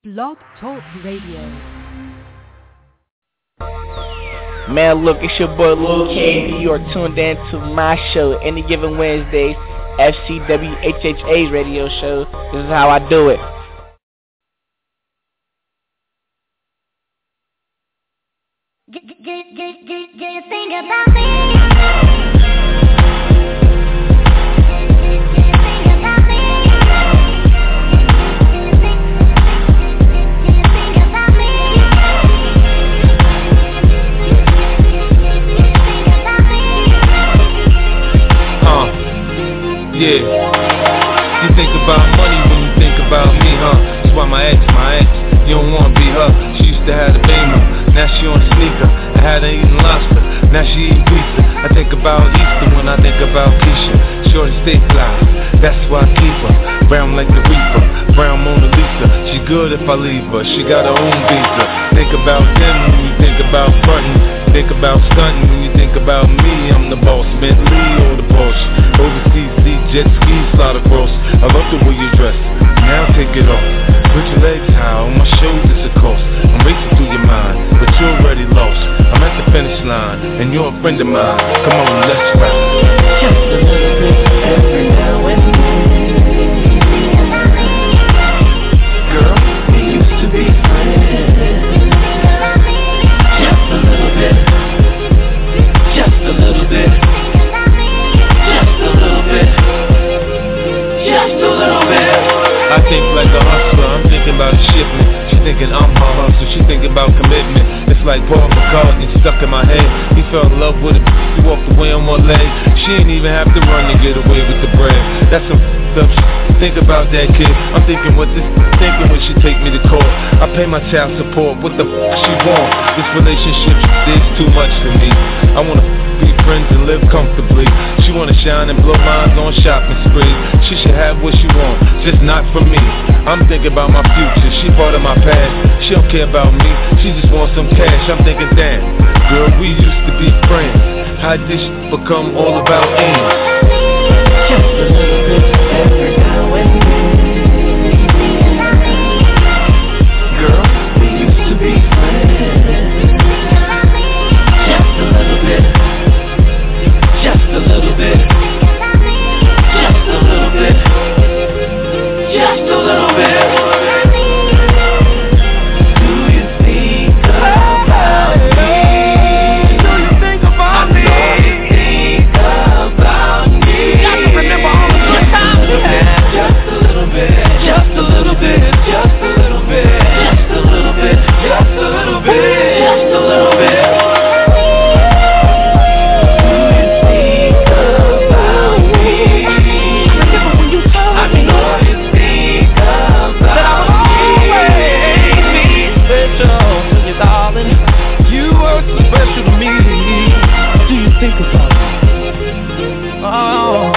Blog Talk Radio. Man, look, it's your boy Lil KB. You're tuned in to my show, Any Given Wednesday, FCWHHA's radio show. This is how I do it. Think about me. Yeah, you think about money when you think about me, huh? That's why my ex, you don't wanna be her. She used to have a Beamer, now she on a sneaker. I had her eating lobster, now she eating pizza. I think about Easter when I think about Keisha. Shorty stay fly, that's why I keep her. Brown like the Reaper, brown Mona Lisa. She good if I leave her, she got her own visa. Think about them when you think about frontin'. Think about stunting when you think about me. I'm the boss, Bentley or the Porsche. Overseas, see jet skis slide across. I love the way you dress, now take it off. Put your legs high, on my shoulders of course. I'm racing through your mind, but you're already lost. I'm at the finish line, and you're a friend of mine. Come on, let's ride. Just a little bit every now and then. Girl, we used to be friends. Just a little bit. Just a little bit. Just a little bit. Just a little bit. I think like a hustler, I'm thinking about a shipment. She thinking I'm her hustle, she thinking about commitment. It's like Paul McCartney stuck in my head. He fell in love with it, he walked away on one leg. She ain't even have to run to get away with the bread. That's some up shit. Think about that kid. I'm thinking what this thinking when she take me to court. I pay my child support, what the she want? This relationship is too much for me. I wanna be friends and live comfortably. She wanna shine and blow minds on shopping spree. She should have what she want, just not for me. I'm thinking about my future, she part of my past. She don't care about me, she just wants some cash. I'm thinking, damn, girl, we used to be friends. How'd this become all about ends? Just a little bit every now and then. Girl, we used to be friends. Just a little bit. Just a little bit. Just a little bit. Just a little bit. Do you think about me? Do you think about me? Think about me. Remember all the good times we had. Just a little bit. Just a little bit. Just a little bit. Just a little bit. Just a little bit. Just a little bit. Special to me. Do you think about it? Oh.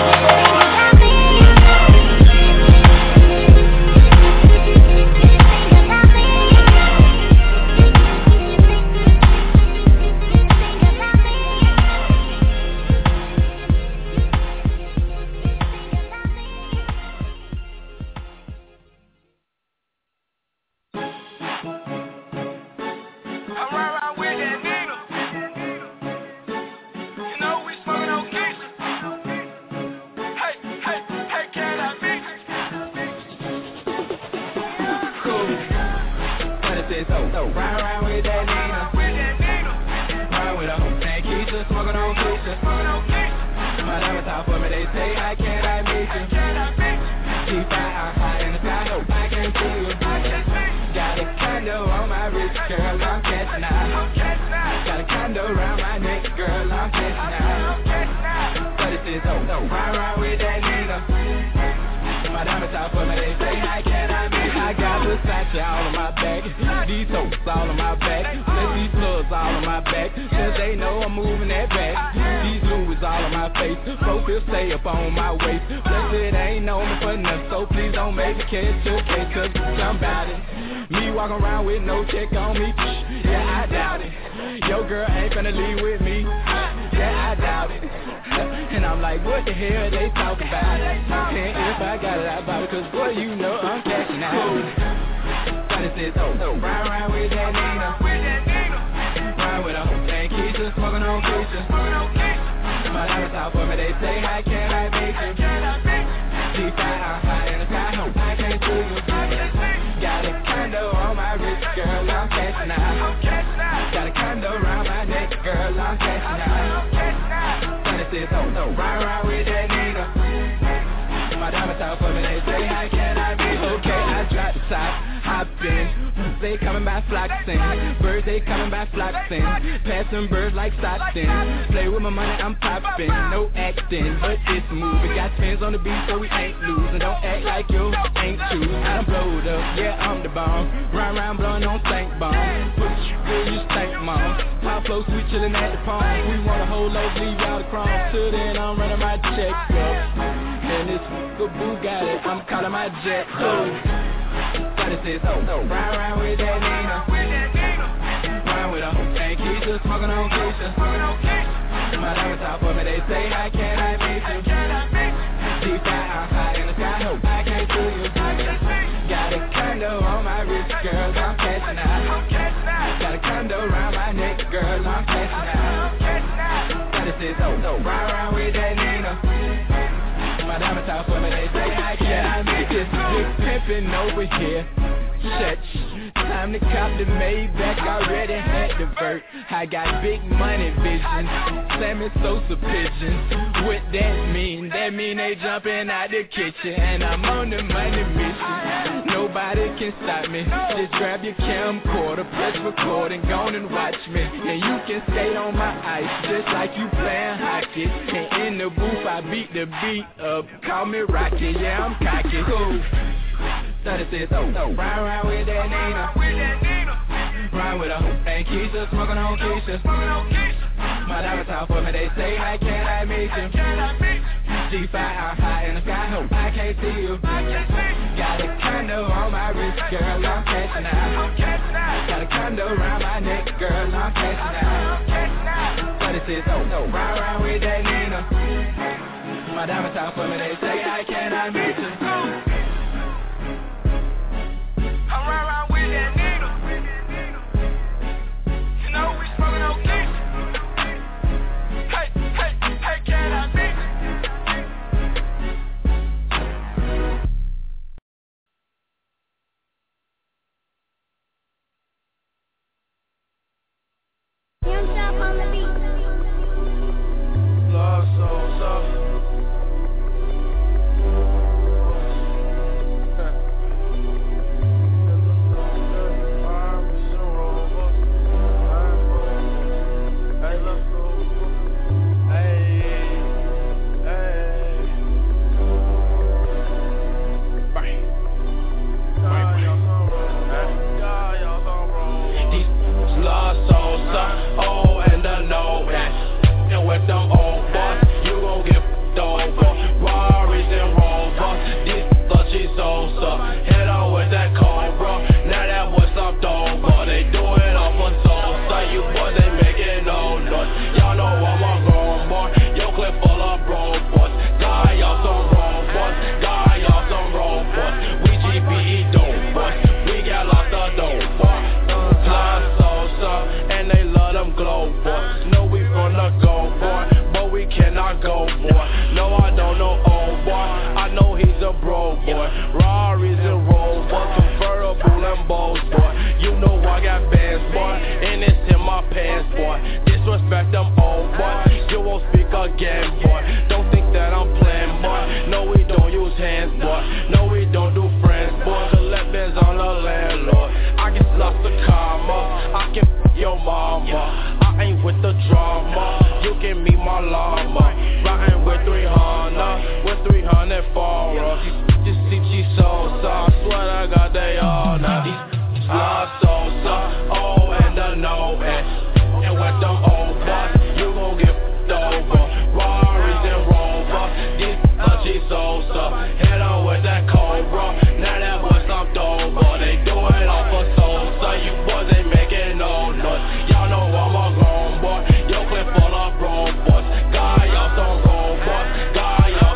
What the hell they talk about? And if I got it, I bought it, cause boy, you know I'm cashing out. 36, ride with that Nina. Ride with a whole thing, Keisha, smoking on Keisha. My diamonds out for me, they say, how can I make you? G5, I'm high in the sky, hope I can't see you. Got a condo on my wrist, girl, I'm cashing out. Got a condo around my neck, girl, I'm cashing out. 36, ride with that Nina. My diamonds out for me, they say, how can I be? Okay, I drop the top, hop in. They coming by floxing. Birds, they coming by floxing. Passing birds like Stockton. Play with my money, I'm popping. No acting, but it's moving. Got pins on the beat, so we ain't losing. Don't act like you ain't choosing. I done blowed up, yeah, I'm the bomb. Round blowing on stank bomb. Put you where you stank, mom. Pop flow, sweet chillin' at the palm. We want a whole loaf, leave out the crumbs. Till then, I'm running my checks up. And this Bugatti, I'm calling my jet too. 36, ride with that Nina. Ride with a whole thing, Keisha, smoking on Keisha. My diamonds out for me, they say, how can I meet you? G5, I'm high in the sky, hope I can't see you. Got a condo on my wrist, girl, I'm cashing out. Got a condo around my neck, girl, I'm cashing out. 36, ride with that Nina. My diamonds out for me, they say, how can I make this big pimpin' over here? Shut. Time to cop the Maybach, already had the vert. I got big money vision, Sammy Sosa pigeons. What that mean? That mean they jumping out the kitchen, and I'm on the money mission. Nobody can stop me. Just grab your camcorder, press record, and go on and watch me. And you can skate on my ice, just like you playing hockey. And in the booth, I beat the beat up. Call me Rocky, yeah, I'm cocky. Cool. 36, ride with that Nina. Ride with a whole thing, Keisha, smoking on Keisha. My diamonds out for me, they say, how can I meet you? G5, I'm high in the sky, hope I can't see you. Got a condo on my wrist, girl, I'm cashing out. Got a condo around my neck, girl, I'm cashing out. 36, ride with that Nina. My diamonds out for me, they say, how can I meet you? I'm right with that needle. You know we smoking on Keisha. Hey, can I meet you? Young Chop on the beat. Lost so soft.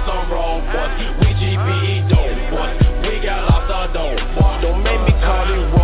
Don't make me call it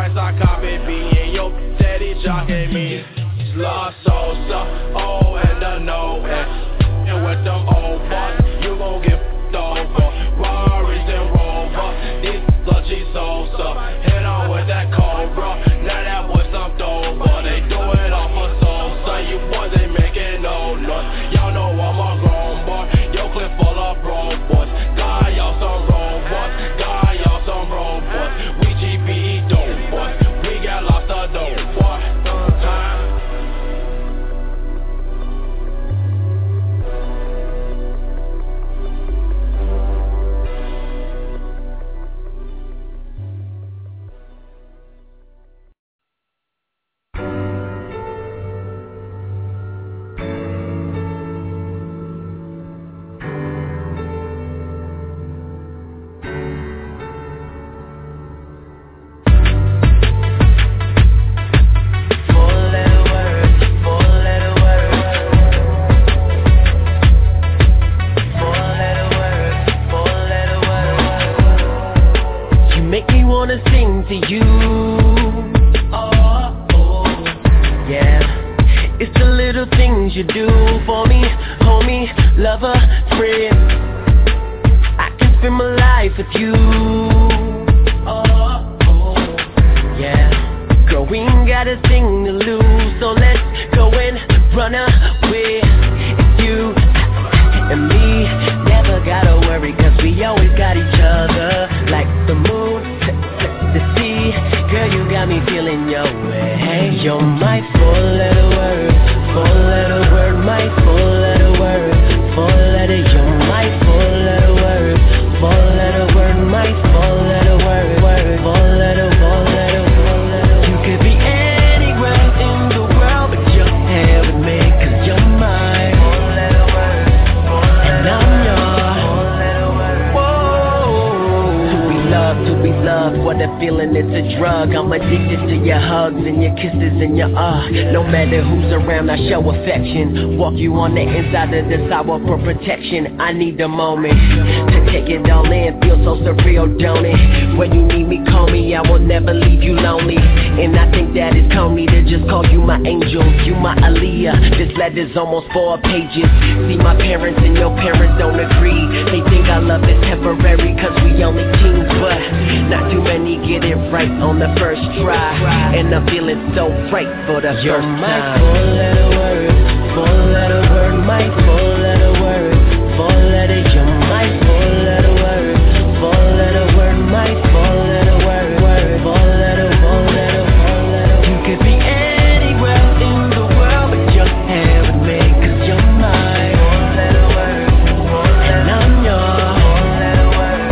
as I copy being your daddy jocking me. Lost soul, oh, and the no, and with them old boys, you gon' get f***ed over. Rari's and Rover, these lucky souls, hit on with that Cobra. Now that boy slumped over, they do it off a soul, son. You boys ain't making no noise. Y'all know I'm a grown boy, your clip full of bro boys. God, y'all some robots, God, y'all some robots. We GBE dope boys, we got lots of dope boys. I need a moment to take it all in, feel so surreal, don't it? When you need me, call me, I will never leave you lonely. And I think that it's Tony to just call you my angel, you my Aaliyah. This letter's almost 4 pages. See, my parents and your parents don't agree. They think our love is temporary cause we only teens, but not too many get it right on the first try. And I'm feeling so right for the first time. My 4-letter word, 4-letter word, my 4-letter word. 4-letter, you're my 4-letter word. 4-letter word, my 4-letter word. 4-letter, 4-letter, 4-letter. You could be anywhere in the world, but you're here with me, cause you're my 4-letter word. And I'm your 4-letter word.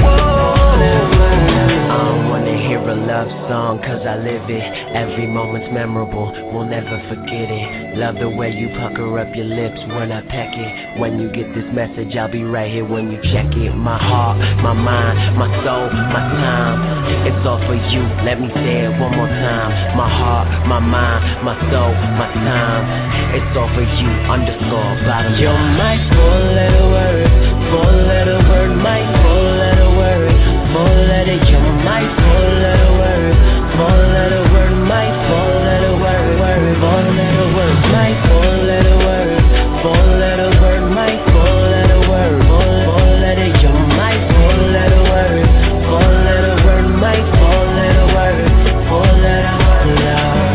I don't wanna hear a love song, cause I live it. Every moment's memorable, we'll never forget it. Love the way you pucker up your lips when I peck it. When you get this message, I'll be right here when you check it. My heart, my mind, my soul, my time. It's all for you, let me say it one more time. My heart, my mind, my soul, my time. It's all for you, underscore, bottom line. You're my 4-letter word, 4-letter word, my 4-letter word. 4-letter, you're my 4-letter word. 4-letter word, my 4-letter word. 4-letter word, my 4-letter word. 4-letter word, my 4-letter word. 4-letter, you're my 4-letter word. 4-letter word, my 4-letter word. 4-letter love.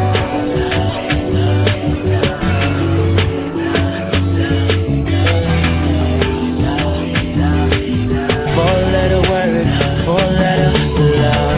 4-letter word, 4-letter love.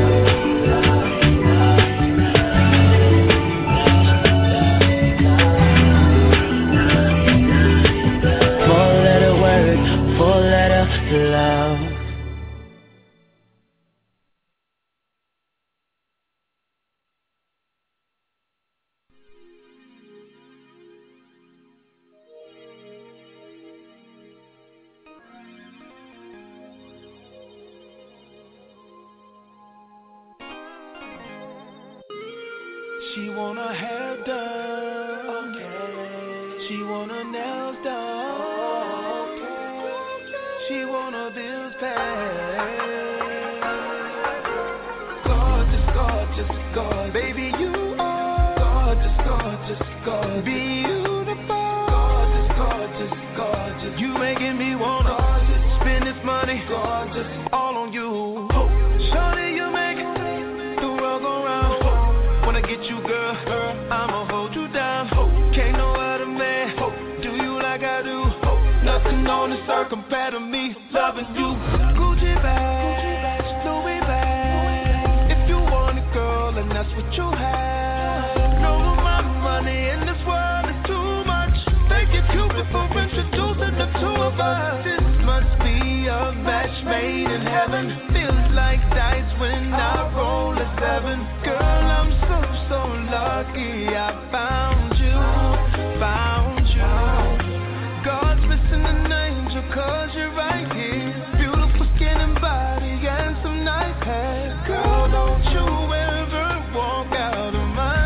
She want her hair done, okay. She want her nails done, okay. She want her bills paid. Gorgeous, gorgeous. gorgeous, gorgeous. Baby, you are gorgeous, gorgeous, gorgeous. Beautiful, gorgeous, gorgeous, gorgeous. You making me wanna spend this money, gorgeous, all on you. Shorty, you make the world go round. When I get you, girl, I'ma hold you down. Can't no other man do you like I do. Nothing on this earth compared to me loving you. Gucci bags, Louis bags. If you want it, girl, and that's what you have. No, my money in this world is too much. Thank you, Cupid, for introducing the two of us. This must be a match made in heaven. Feels like dice when I roll a 7. Girl, I'm so lucky I found you, found you. God's missing an angel 'cause you're right here. Beautiful skin and body and some nice hair. Girl, don't you ever walk out of my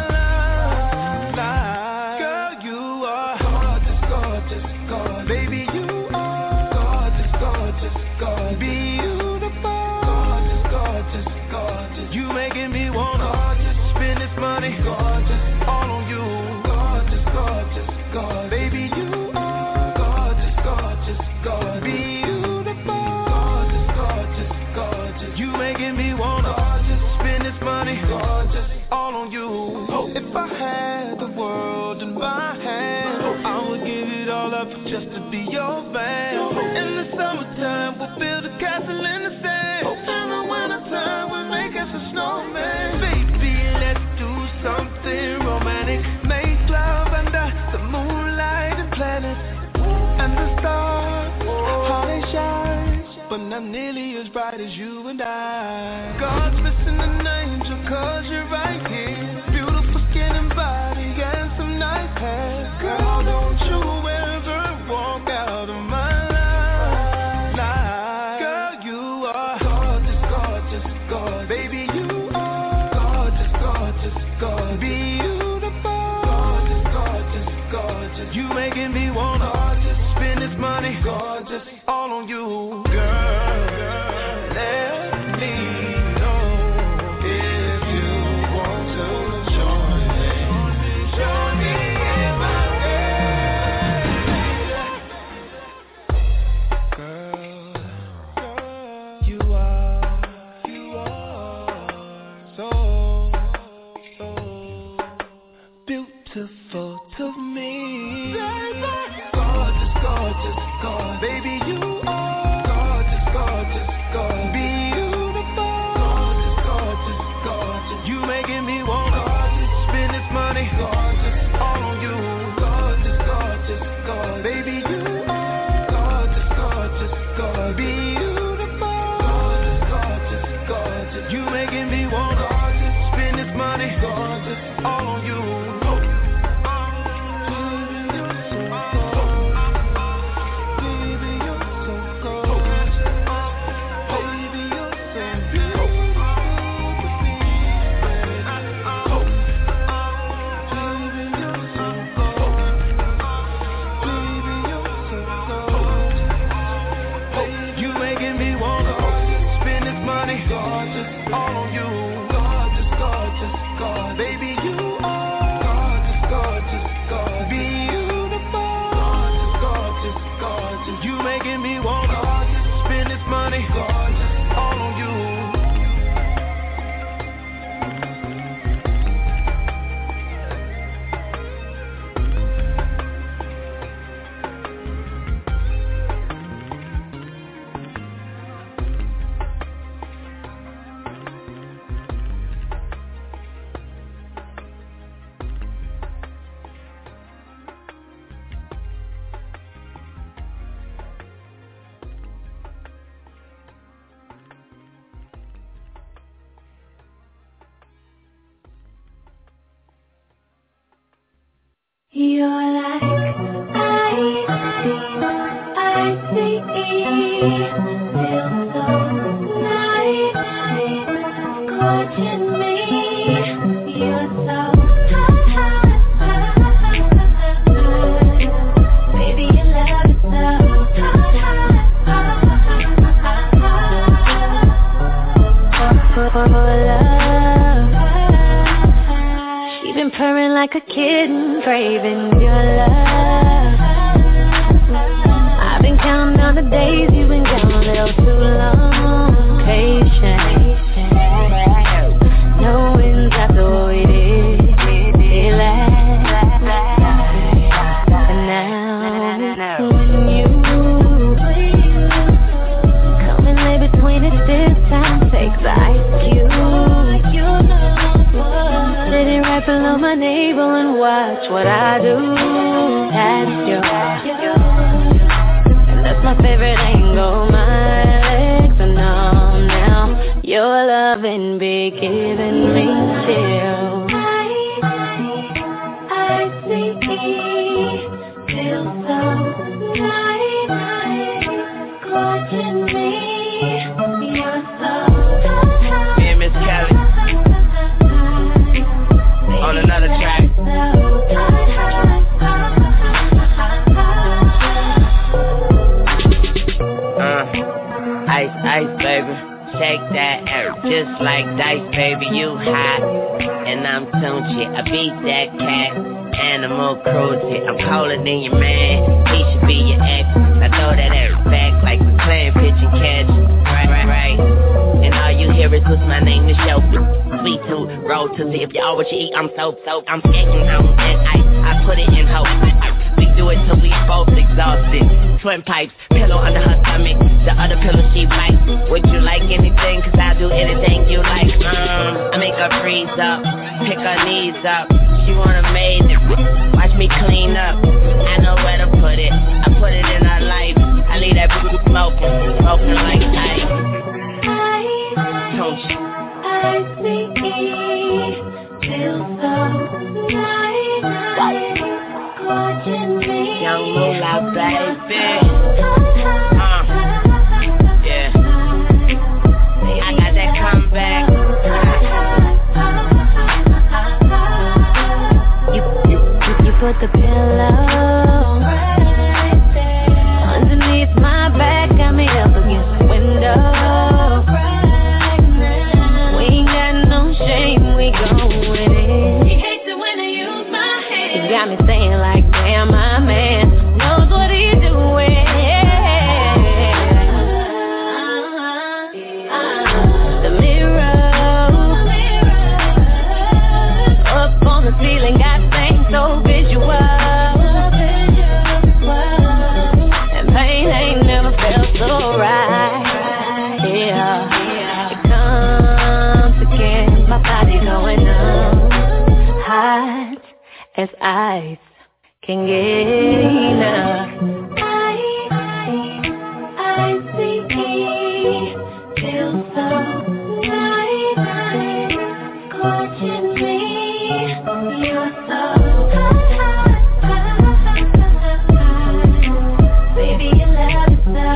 life. Girl, you are gorgeous, gorgeous, gorgeous. Baby, you are gorgeous, gorgeous, gorgeous. Beautiful, gorgeous, gorgeous, gorgeous. You making me wanna spend this money, gorgeous, all on you. Gorgeous, gorgeous, gorgeous. Baby, you are gorgeous, gorgeous, gorgeous. Beautiful, gorgeous, gorgeous, gorgeous. You making me wanna spend this money, gorgeous, all on you. If I had the world in my hand, I would give it all up just to be your man. In the summertime, we'll build a castle in the sand. In the wintertime, we'll make us a snowman. Baby, let's do something romantic. Make love under the moonlight and planets and the stars, how they shine, but not nearly as bright as you and I. God's missing an angel 'cause you're right here. Beautiful skin and body and some nice hair. Girl, don't you ever walk out of my life. Girl, you are gorgeous, gorgeous, gorgeous. Baby, you are gorgeous, gorgeous, gorgeous. Beautiful, gorgeous, gorgeous, gorgeous. You making me wanna spend this money, gorgeous, all on you. Girl, let me know if you want to join me. Join me in my bed. Girl, you are so beautiful to me. Gorgeous, gorgeous, gorgeous. Baby, you are gorgeous, gorgeous, gorgeous. Beautiful, gorgeous, gorgeous, gorgeous. You making me wanna spend this money, gorgeous, all on you. Gorgeous, gorgeous, gorgeous. Baby, you are gorgeous, gorgeous, gorgeous. Beautiful, gorgeous, gorgeous, gorgeous. You making me wanna spend this money, gorgeous, all on you. You're like I see, feel so nice, scorching me. You're so hot, baby, your love is so hot, for love. like a kitten craving your love. I've been counting down the days, you've been gone a little too long. Patient, knowing that's all it is. It lasts. And now, when you come and lay between us this time, takes the ice cube. Sitting right below my navel and watch what I do. That's that's my favorite angle. My legs are numb now. Your loving be giving me chills. I see, feel so nice, watching me. You're so yeah, Miss Kelly. On another track. Ice, ice, baby. Shake that air, just like dice, baby. You hot, and I'm Tunchi. I beat that cat, animal cruelty. I'm colder than your man, he should be your ex. I throw that air back like we playing pitch and catch. Right. And all you hear is what's my name, the show. Sweet tooth, roll to see if you all what you eat. I'm so. I'm skating home and I put it in hope. We do it till we both exhausted. Twin pipes, pillow under her stomach. The other pillow she bites. Would you like anything? Cause I'll do anything you like. I make her freeze up, pick her knees up. She want a maid, watch me clean up. I know where to put it. I put it in her life. I leave that boo smoking like ice. Don't you? I see, feel so nice, watching me. Young moolah, baby. Yeah. I got that comeback. You put the pillow underneath my back, got me up against the window. We ain't got no shame, we gon' win it. You hate it when I use my hand. You got me saying like, damn, my man knows what he's doing. The mirror up on the ceiling got things so visual. And pain ain't never felt so right. Yeah, it comes again, my body going numb, hot as ice can get enough. I see, feel so nice, watching me. You're so baby, you love it so.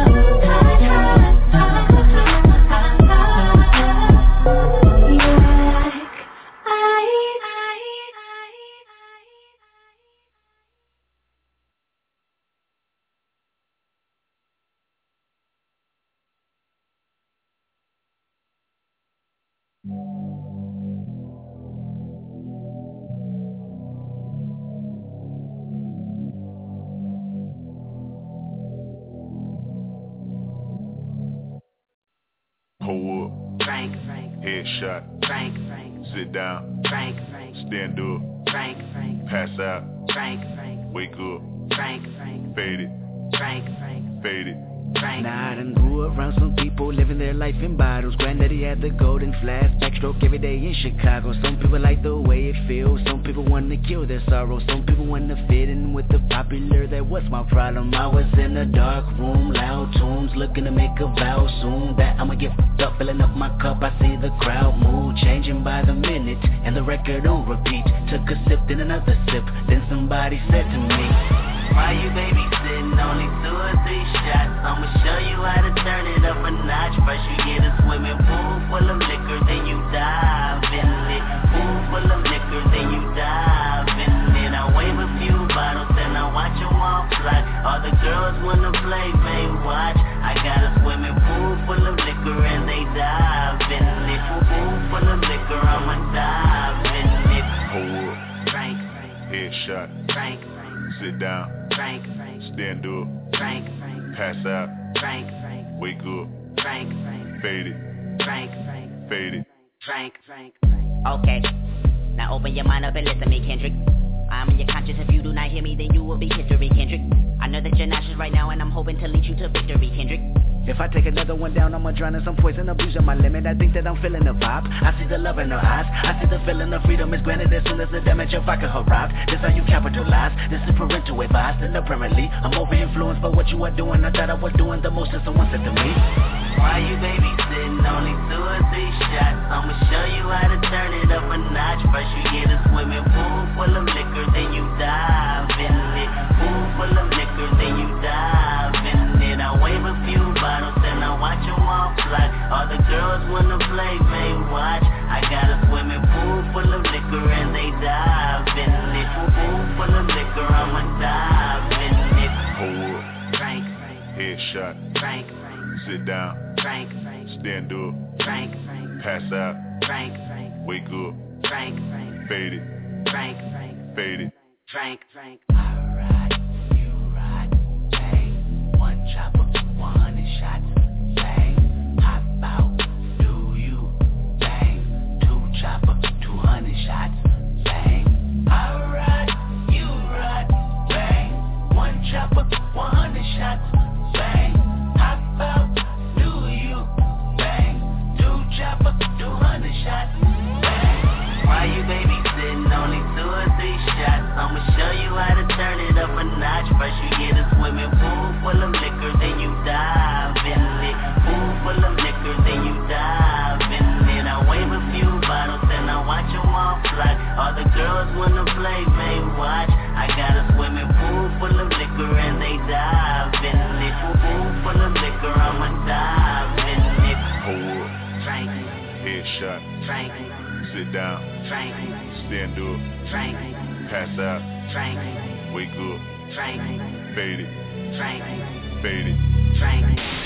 Hold up. Frank. Headshot. Frank. Sit down. Frank. Stand up. Frank. Pass out. Frank. Wake up. Frank. Fade it. Frank. Fade it. Nah, I done grew around some people living their life in bottles. Granddaddy had the golden flask, backstroke every day in Chicago. Some people like the way it feels, some people want to kill their sorrow. Some people want to fit in with the popular, that was my problem. I was in a dark room, loud tunes, looking to make a vow soon that I'ma get fucked up, filling up my cup. I see the crowd mood changing by the minute, and the record on repeat. Took a sip, then another sip, then somebody said to me, why you babysitting? Only 2 or 3 shots. I'ma show you how to turn it up a notch. First you get a swimming pool full of liquor, then you dive in it. Pool full of liquor, then you dive in it. I wave a few bottles, then I watch them all fly. All the girls wanna play, they watch. I got a swimming pool full of liquor, and they dive in it. Pool full of liquor, I'ma dive in it. Hold up. Frank. Headshot. Frank. Sit down. Frank. Stand up. Frank. Pass out. Frank. Wake up. Frank. Fade it. Frank. Fade it. Frank. Okay. Now open your mind up and listen to me, Kendrick. I'm in your conscience. If you do not hear me, then you will be history, Kendrick. I know that you're nauseous right now, and I'm hoping to lead you to victory, Kendrick. If I take another one down, I'ma drown in some poison, abusing my limit. I think that I'm feeling the vibe. I see the love in her eyes. I see the feeling of freedom is granted as soon as the damage of vodka arrives. This how you capitalize. This is parental advice. And apparently, I'm over-influenced by what you are doing. I thought I was doing the most, and someone said to me, why you babysitting? Only 2 or 3 shots. I'ma show you how to turn it up a notch. First you get a swimming pool full of liquor, then you dive in it. Pool full of liquor, then you dive in it. I wave a few bottles, then I watch them all fly. All the girls wanna play, they watch. I got a swimming pool full of liquor, and they dive in it. Pool full of liquor, I'ma dive in it. Hold up. Frank. Headshot. Frank. Sit down. Frank. Stand up. Frank. Pass out. Frank. Wake up. Frank. Fade it. Frank. Fade it. Frank. Alright, you ride, bang. 1 chopper, 100 shots, bang. Hop out, do you, bang. 2 chopper, 200 shots, bang. Alright, you ride, bang. 1 chopper, 100 shots, bang. Hop out, do you, bang. 2 chopper, 200 shots, bang. Why you babysitting? Only 2 or 3 shots. I'ma show you how to turn it up a notch. First you get a swimming pool full of liquor, then you dive in it. Pool full of liquor, then you dive in it. I wave a few bottles, then I watch them all fly. All the girls wanna play, they watch. I got a swimming pool full of liquor, and they dive in it. Pool full of liquor, I'ma dive in it. Hold up. Frank. Headshot. Frank. Sit down. Frank. Stand up. Frank. Pass out. Frank. Wake up. Frank. Fade it. Frank. Fade it. Frank.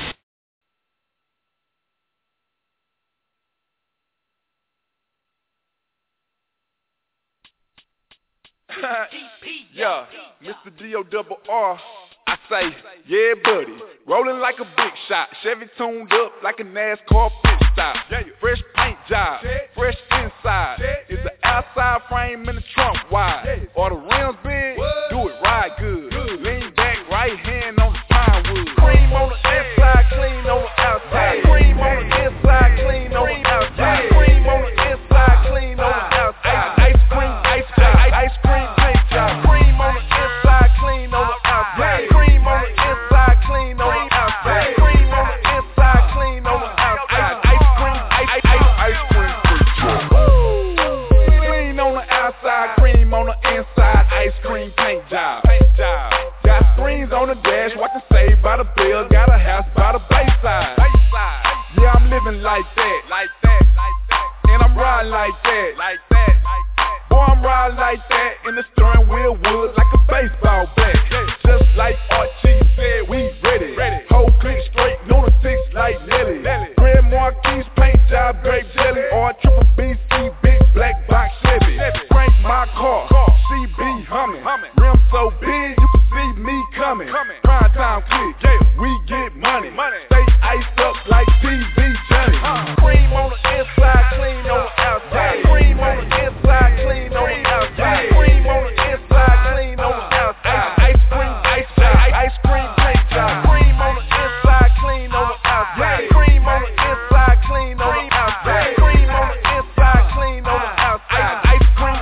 Yeah, Mr. D-O-double-R. I say, yeah, buddy, rolling like a big shot. Chevy tuned up like a NASCAR pit stop. Fresh paint job, fresh inside. Is the outside frame in the trunk wide? Or the rims big? Do it right good. Lean back, right hand on the pine wood. Cream on the inside, clean on the outside. Cream on the inside, clean on the outside. Cream on the inside, clean on the outside. Ice cream paint job. Cream on the inside, clean on the outside. Cream on the inside, clean on the outside. Cream on the inside, clean on the outside. Ice cream paint job. Clean on the outside, cream on the inside. Ice cream paint job. Got screens on the dash, watching Saved by the Bell. Got a house by the Bayside. Yeah, I'm living like that. And I'm riding like that. Boy, I'm riding like that. In the steering wheel wood like a baseball bat. Just like Archie said, we ready. Whole click straight, lunatics like Nelly. Grand Marquis paint job, grape jelly. Or triple BC, big black box Chevy. Crank my car, CB humming. Rim so big, you can see me coming. Prime time click, we get money. Stay iced up like TV Johnny. Cream on the inside, clean on the outside. Cream on the inside, clean on the outside. Cream on the inside, clean on the outside. Ice cream paint job. Cream on the inside, clean on the outside. Cream on the inside, clean on the outside. Cream on the inside, clean on the outside. Ice cream.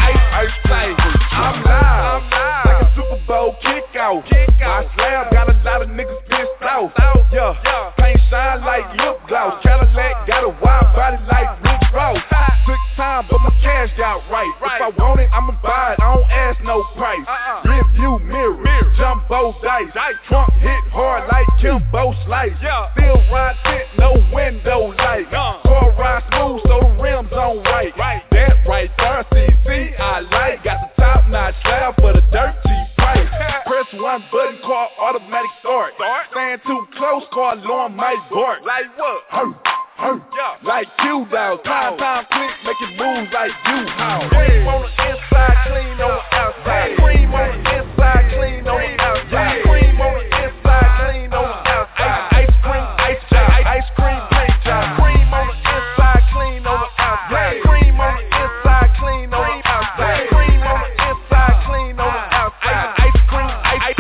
I'm live, like a Super Bowl kickoff. My slab got a lot of niggas pissed off. Yeah, paint shine like lip gloss. Cadillac got a wide body like Rick Ross. Took time, but my cash got right. If I want it, I'ma buy it. I don't ask no price. Rear view mirror, jumbo dice. Trunk hit hard like Kimbo Slice. Still ride tint, no window light. Car ride smooth, so the rims on right. That right there, CC, I like. Got the top notch slab for the dirt cheap price. Press one button, car automatic start. Stand too close, car alarm might bark. Like what? like you dog. Time quick, making moves like you how. Cream on the inside, clean on the outside. Cream on the inside, clean on the outside. Cream on the inside, clean on the outside. Ice cream paint job. Cream on the inside, clean on the outside. Cream on the inside, clean on the outside. Cream on the inside, clean on the outside. Ice cream.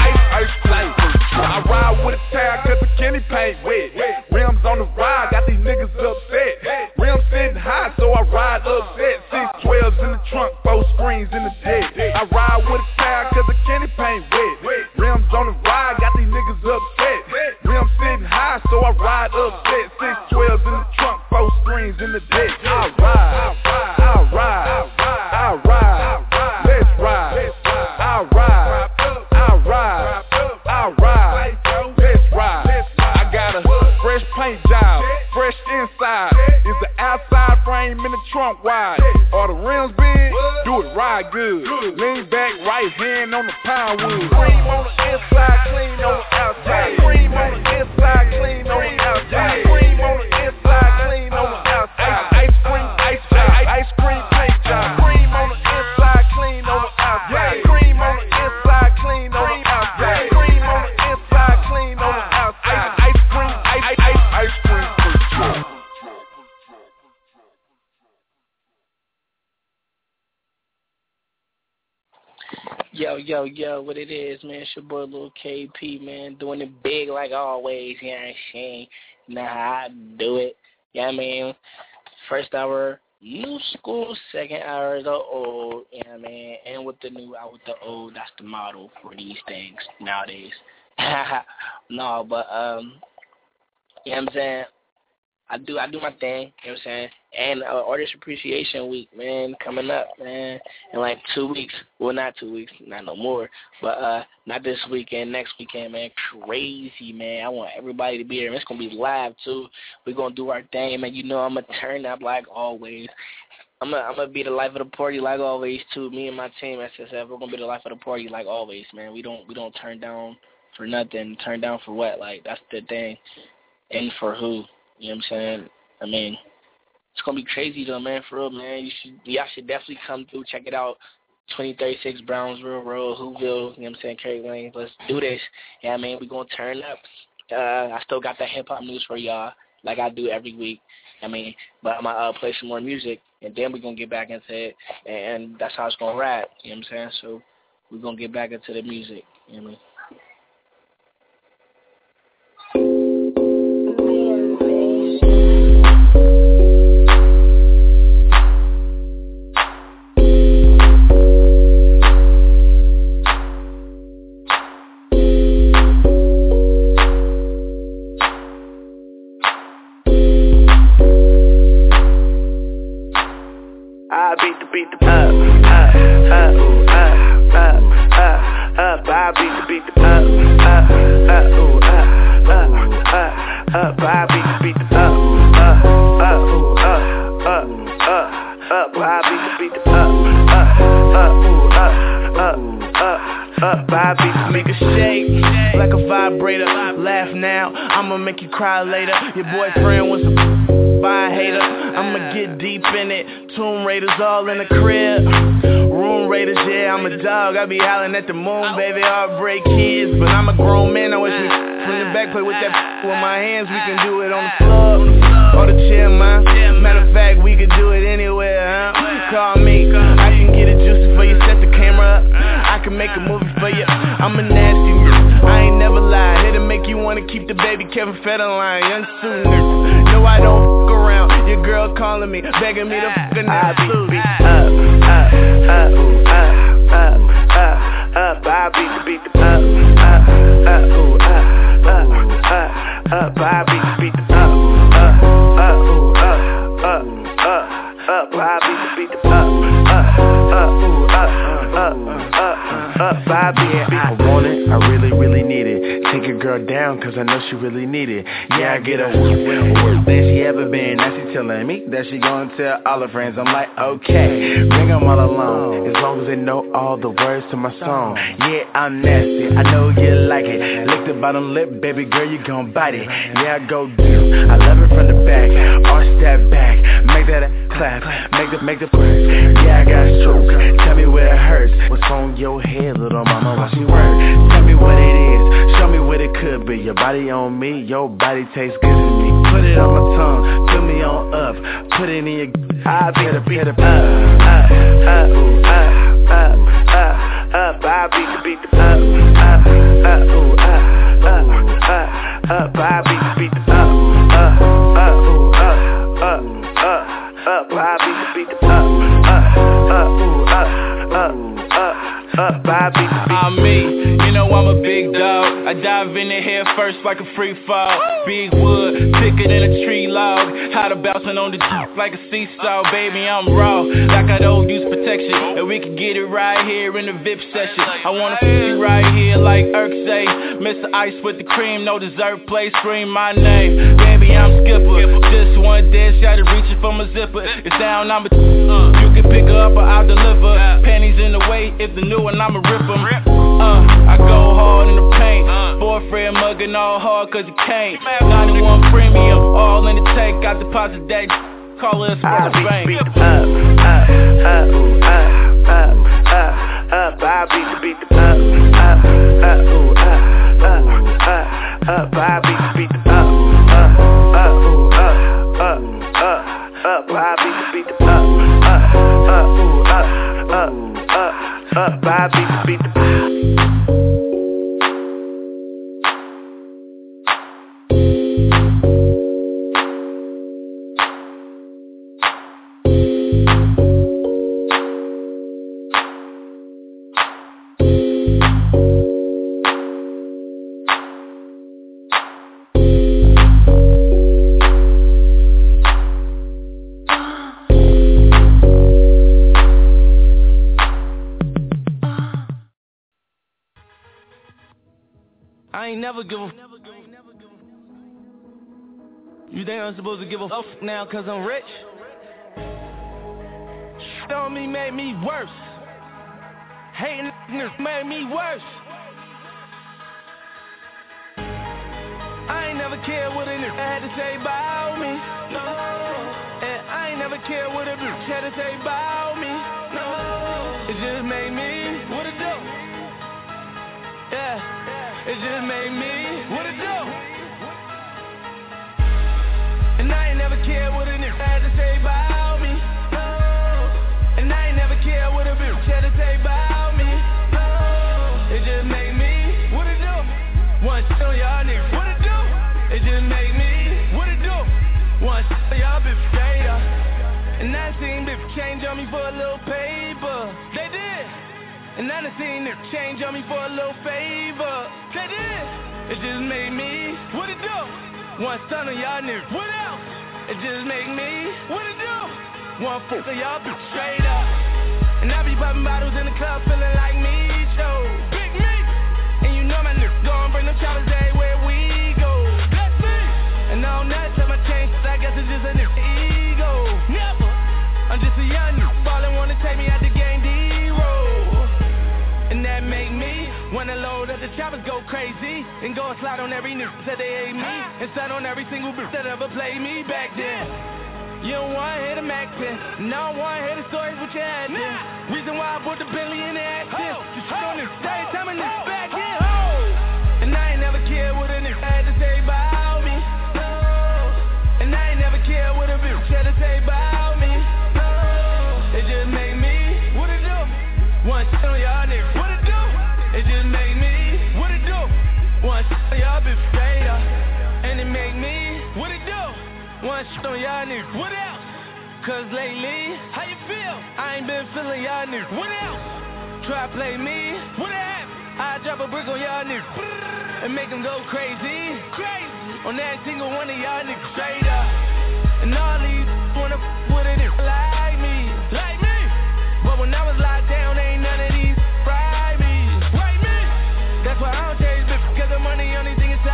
I ride with a tag 'cause the Kenny paint wet. Rims on the ride, got these niggas upset. Rims sitting high, so I ride upset. 612s in the trunk, 4 screens in the deck. I ride with a tag 'cause the Kenny paint wet. Rims on the ride, got these niggas upset. Rims sitting high, so I ride upset. 612s in the trunk, 4 screens in the deck. I ride, let's ride. I ride, let's ride. I got a fresh paint job, fresh inside. Is the outside frame in the trunk wide? Are the rims big? Do it ride good. Lean back, right hand on the pound wood. Cream on the inside, clean on the outside. Cream on the inside, clean on the outside. Cream on the inside, clean on the outside. Ice cream paint job. Cream on the inside, clean on the outside. Cream on the inside, clean on the outside. Cream on the inside, clean on the outside. Ice cream paint job. Yo, what it is, man? It's your boy Lil KP, man, doing it big like always, you know what I'm saying? Know how I do it, you know what I mean? First hour, new school, second hour, the old, you know what I mean? And with the new, out with the old, that's the model for these things nowadays. No, but, you know what I'm saying? I do my thing, you know what I'm saying? And Artist Appreciation Week, man, coming up, man, in like 2 weeks. Well, not 2 weeks, not no more, but not this weekend, next weekend, man. Crazy, man. I want everybody to be here. It's going to be live, too. We're going to do our thing, man. You know I'm going to turn up like always. I'm gonna be the life of the party like always, too. Me and my team, SSF, we're going to be the life of the party like always, man. We don't turn down for nothing. Turn down for what? Like, that's the thing. And for who? You know what I'm saying? I mean, it's going to be crazy, though, man, for real, man. Y'all should definitely come through, check it out. 2036 Brownsville Road, Whoville, you know what I'm saying, Kerry Lane. Let's do this. Yeah, I mean, we're going to turn up. I still got that hip-hop news for y'all, like I do every week. I mean, but I'm going to play some more music, and then we're going to get back into it, and that's how it's going to ride, you know what I'm saying? So we're going to get back into the music, you know what I mean? Cry later, your boyfriend was a hater. I'ma get deep in it. Tomb Raiders all in the crib. Room Raiders, yeah, I'm a dog. I be howling at the moon, baby. Heartbreak kids, but I'm a grown man. I wish me from the back play with that with my hands. We can do it on the floor or the chair, man. Matter of fact, we could do it anywhere, huh? Call me, I can get it juicy for you. Set the camera up, I can make a movie for you. I'm a nasty nigga, I ain't never lied. Here to make you wanna keep the baby Kevin Federline. Young Sue nigga, no I don't f*** around. Your girl calling me, begging me to f*** in that suit. I beat the beat the I beat the I want it, I really, really need it. Take a girl girl down, cause I know she really need it. Yeah, I get her worse than she ever been. Now she telling me that she gonna tell all her friends. I'm like, okay, bring them all along, as long as they know all the words to my song. Yeah, I'm nasty, I know you like it. Lick the bottom lip, baby girl, you gon' bite it. Yeah, I go do, I love it from the back. Arch that back, make that clap, make the push. Yeah, I got stroke, tell me where it hurts. What's on your head, little mama, while she work? Tell me what it is, show me what it could be. Your body on me, your body tastes good to me. Put it on my tongue, fill me on up. Put it in your, I beat it up, I beat the up, I beat the I'm me, you know I'm a big dog. I dive in the head first like a free fall. Big wood, thicker than a tree log. How to bouncing on the like a seesaw. Baby, I'm raw, like I don't use protection. And we can get it right here in the VIP session. I wanna put you right here like Irk say. Mr. Ice with the cream, no dessert play. Scream my name, baby, I'm Skipper. Just one dead shot of reaching for my zipper. It's down, I'm a you can pick her up or I'll deliver. Panties in the way, if the new one, I'ma rip them. I go hard in the paint. Boyfriend mugging all hard cause he can't. 91 premium, all in the tank. Got deposit that, call us for the bank. I beat the I ain't never give a You think I'm supposed to give a fuck now cause I'm rich? Shit on me made me worse. Hating niggas made me worse. I ain't never cared what a nigga had to say about me. No. And I ain't never cared what a bitch had to say about me. No. It just made me what it do. Yeah. It just made me what it do. And I ain't never cared what a nigga had to say about me. No. And I ain't never cared what a bitch had to say about me. No. It just made me what it do. One shit on y'all niggas, what it do? It just made me what it do. One shit on y'all bitch straight up. And I seen bitch change on me for a little paper. They did. And I done seen it change on me for a little favor. They did. It just made me what it do. One stun on y'all niggas. What else? It just make me what it do. One foot on y'all bitch straight up. And I be popping bottles in the club feeling like me, show. Big me. And you know my niggas gon' bring them choppers everywhere we go. That's me. And I don't never tell my change, I guess it's just a nigga ego. Never. I'm just a young nigga, ballin' wanna take me out the game D-roll. And that make me wanna load up the choppers, go crazy, and go and slide on every nigga that they hate me, and slide on every single bitch that ever played me back then. You don't wanna hear the Mac 10, and I don't wanna hear the stories what you had then. Reason why I bought the Bentley in the accent, you shit on this day, tell me this back in home. And I ain't never cared what a nigga had to say about me. No. And I ain't never cared what a bitch had to say about me. No. It just made me what it do. One shit on y'all niggas, what it do? It just make me what it do. One shit on y'all bitch straight up. And it make me what it do. One shit on y'all niggas, what else? Cause lately, how you feel? I ain't been feeling y'all niggas, what else? Try play me, what happened? I drop a brick on y'all niggas and make them go crazy, crazy. On that single one of y'all niggas straight up. And all these wanna with a nigga like me, like me. But when I was locked down, ain't none of these fry me, right me. That's why I don't chase bitch, cause the money only thing is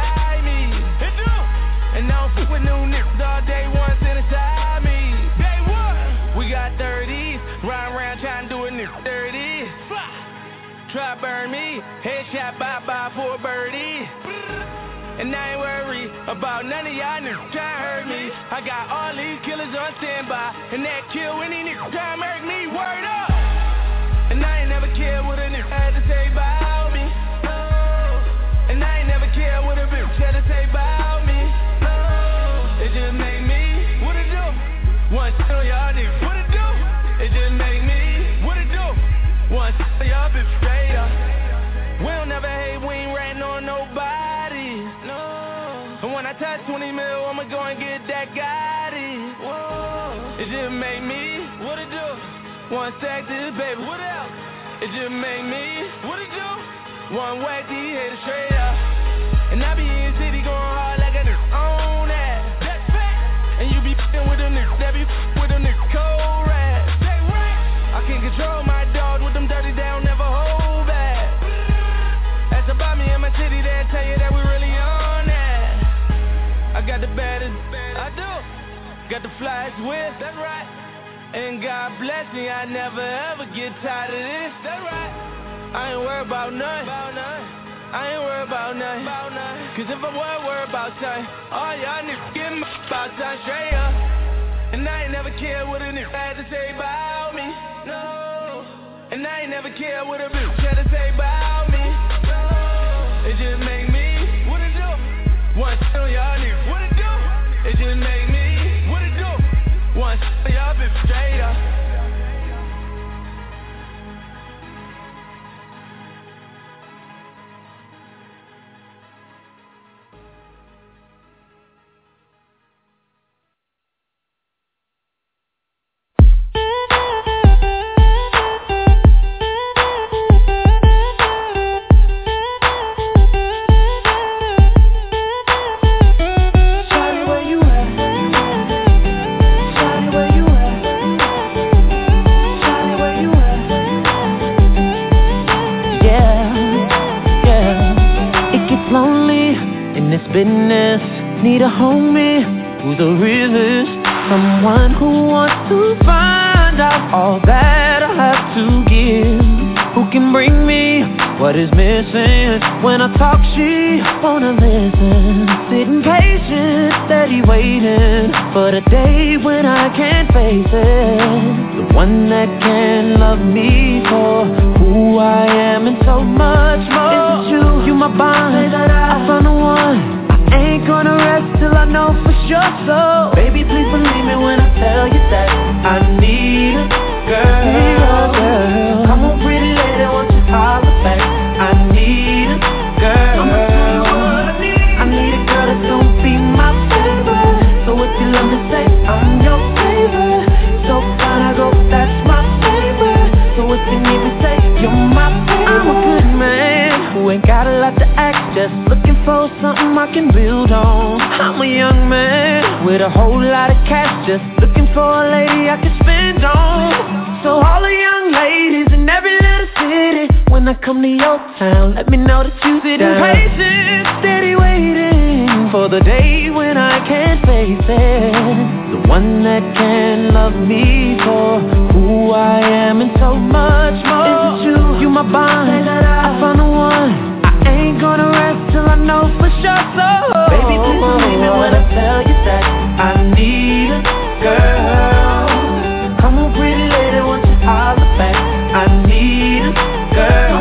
about none of y'all niggas try to hurt me. I got all these killers on standby, and that kill any nigga try to hurt me. Word up. And I ain't never cared what a nigga had to say about me. No. And I ain't never cared what a bitch had to say about me. No. It just make me what it do. One shit on y'all niggas, what it do? It just make me what it do. One shit on y'all bitch straight up. We don't never hate, we ain't ratting on nobody. No. And when I touch 20 mil, I'ma go and get that Gotti. Whoa. It just make me what it do. One stack this baby, what else? It just make me what it do. One whack these haters straight up. And I be in the city going hard like a nigga on that. That's fact. And you be f***ing with them niggas that be with them niggas cold rap. They right. I can't control my dog with them dirty, they don't never hold back. That's about me in my city, they'll tell you that we really on that. I got the baddest, I do. Got the flyest whip, that's right. And God bless me, I never ever get tired of this, that's right. I ain't worried about nothing, I ain't worried about nothing. Cause if I was worried about something, all y'all niggas get my about something straight up. And I ain't never cared what a nigga had to say about me, no. And I ain't never cared what a bitch had to say about me, no. It just make me what it do. One shit on y'all niggas, what it do? It just make me what it do. One shit on y'all bitch straight up. Business, need a homie who's the realest, someone who wants to find out all that I have to give, who can bring me what is missing. When I talk, she wanna listen, sitting patient, steady waiting for the day when I can't face it, the one that can love me for who I am and so much more. Is it you my bond, I found the one. Ain't gonna rest till I know for sure, so baby, please believe me when I tell you that I need a girl. Come on, pretty lady, won't you holler back? I need a girl. I'ma tell you what I need a girl that's gonna be my favorite. So if you love me, say I'm your favorite. So fine, I go, that's my favorite. So if you need me, say you're my favorite. I'm a good man who ain't got a lot to act, just looking for something I can build on. I'm a young man with a whole lot of cash, just looking for a lady I can spend on. So all the young ladies in every little city, when I come to your town, let me know that you sit down. Patient, steady waiting for the day when I can't face it, the one that can love me for who I am and so much more. Is it you my bond, I found the one. Ain't gonna rest till I know for sure, so baby, please believe me when I tell you that I need a girl. Come on, pretty lady, won't you holler back? I need a girl.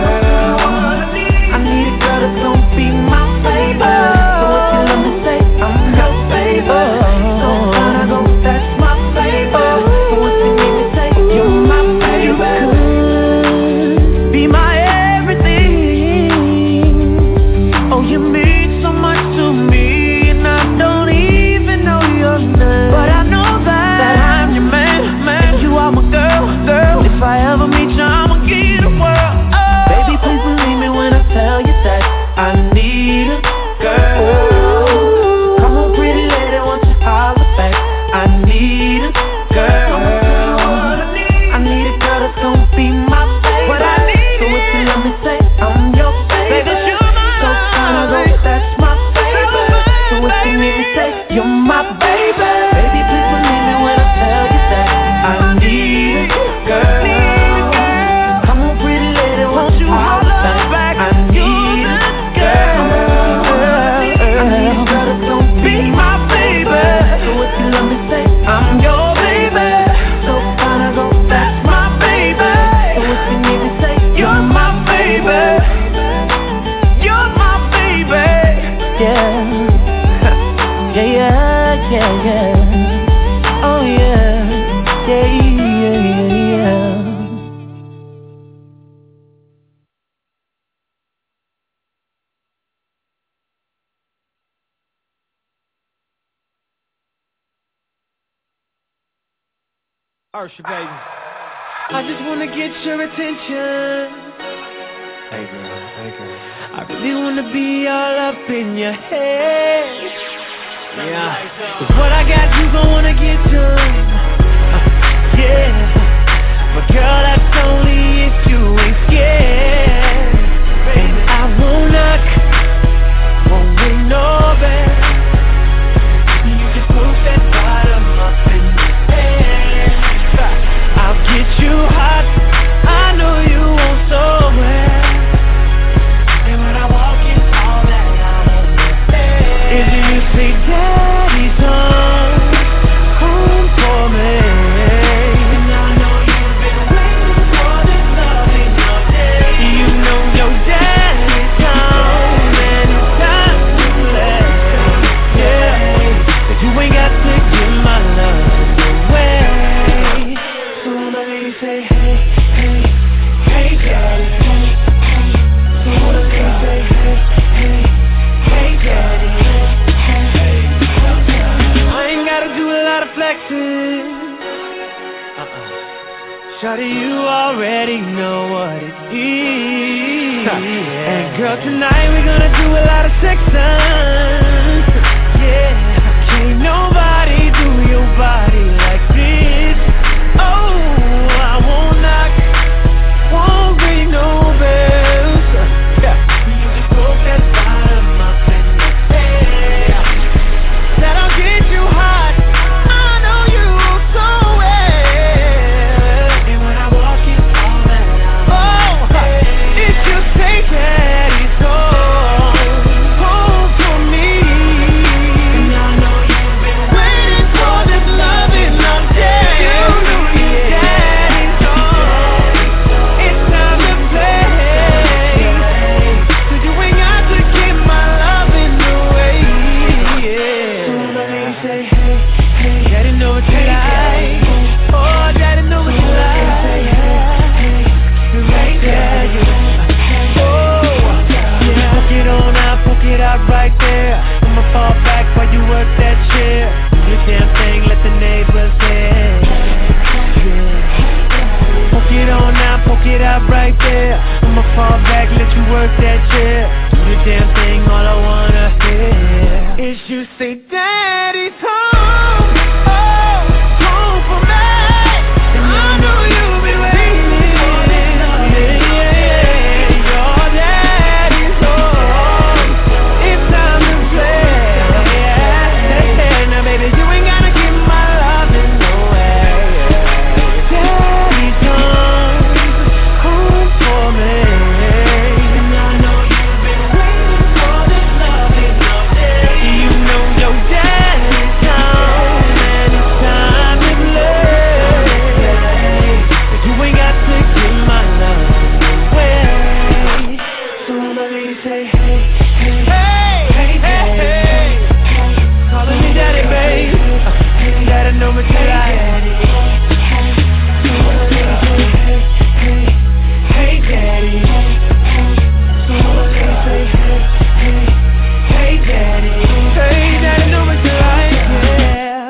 I need a girl that's gonna be my favorite. So if you let me say I'm your favorite, so fine I go, that's my favorite. So if you need me say you're my favorite, be my everything. Oh yeah. Ursha, baby. I just wanna get your attention. Hey girl. I really wanna be all up in your head. Yeah. 'Cause what I got, you gon' wanna get done. Yeah. But girl, that's only if you ain't scared. And I won't knock, won't ring no bell. You just move that bottom up in your head. I'll get you hot, I know you want so well. And when I walk in, all that out of your head. If you say daddy's home for me, and I know you've been waiting for this love in your day. You know your daddy's home and it's time to play. Yeah, but you ain't got to give my love away. So let me say hey, hey, hey daddy. So let me say hey, hey, hey daddy. I ain't gotta do a lot of flexing. Shawty, you already know what it is. And girl, tonight we're gonna do a lot of sexing. Yeah, can't nobody do your body like this. Oh, I won't knock, won't ring no bells. Yeah, you just broke that bottom up in your head. That'll get you hot, I know you so well. And when I walk in, all that out. Oh, it's just take daddy's home for me. And I know you've been waiting for this loving all day. You know your daddy's home, it's time to play. So you ain't got to give my loving away. Yeah. So let me say hey, hey, daddy know what you like. Oh, daddy know what you like. Right there, yeah. Oh, yeah. Poke it on out, poke it out right there. I'ma fall back while you work that chair. Do your damn thing, let the neighbors hear. Yeah. Poke it on out, poke it out right there. I'ma fall back, let you work that chair. Do your damn thing, all I wanna hear is you say daddy's home, oh, home for me. And I know you've been waiting for this. Yeah, your daddy's home, it's time to play. Now baby, you ain't gotta give my loving away. Daddy's home for me. And I know you've been waiting for this loving all day. You know your daddy's home and it's time to play. But you ain't got to give my love away. So let me say hey, hey, hey, hey, hey. Calling me daddy, babe. Daddy know what you like. So let me say hey, hey, hey, daddy. So let me say hey, hey, hey, daddy. Hey, daddy know what you like, yeah.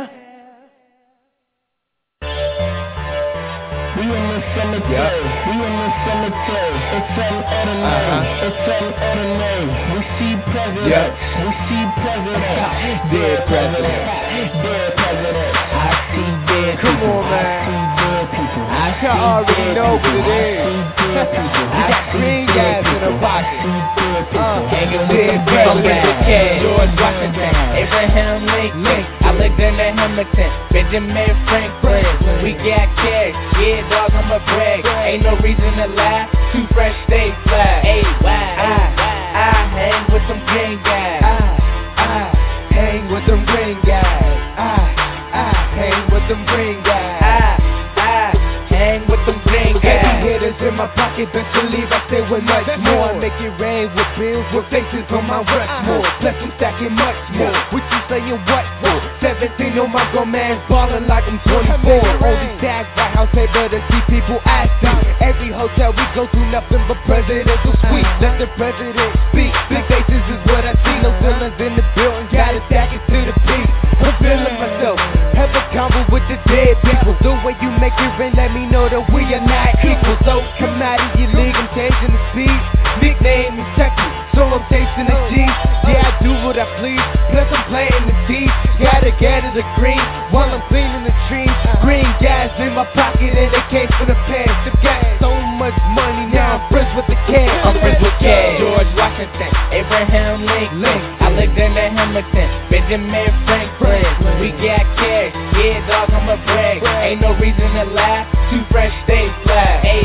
We in the cemetery, we in the cemetery. It's unordinary, it's unordinary. We see presidents, we see presidents. Dead president, dead president. I see dead people. Come on, man. I see dead people. I already know what it is. We got green guys in the pocket. Hanging with the president, George Washington, Abraham Lincoln, Alexander Hamilton, Benjamin Franklin. We got cash, yeah, dog, I'm a brag. Ain't no reason to lie, too fresh, stay fly. Hey, I hang with them green guys. I hang with them green guys. I hang with them green guys. I hang with them green guys. Heavy hitters in my pocket, best believe I stay with much more. Make it rain with bills with faces on my Rushmore. Plus I'm stacking much more. What you saying what for? 17 on my grown man, ballin' like I'm 24. On these tags, White House paper to see people asking. Every hotel we go to, nothing but presidential suite. Let the president speak. Big faces is what I see. No feelings in the building, gotta stack it to the peak. I'm feeling myself. Have a combo with the dead people. The way you make it rain, let me know that we are not equal. So come out of your league, I'm changing the speed. Nickname is Chucky, so I'm chasing the G. Yeah, I do what I please. Plus I'm playing the D. Gotta gather the green while I'm cleaning the trees. Green gas in my pocket and they came for the past. They got so much money, now I'm friends with the cash. I'm friends with cash. George Washington, Abraham Lincoln, Alexander Hamilton, Benjamin Franklin. We got cash, yeah dog, I'ma brag. Ain't no reason to lie, too fresh, stay fly. Hey,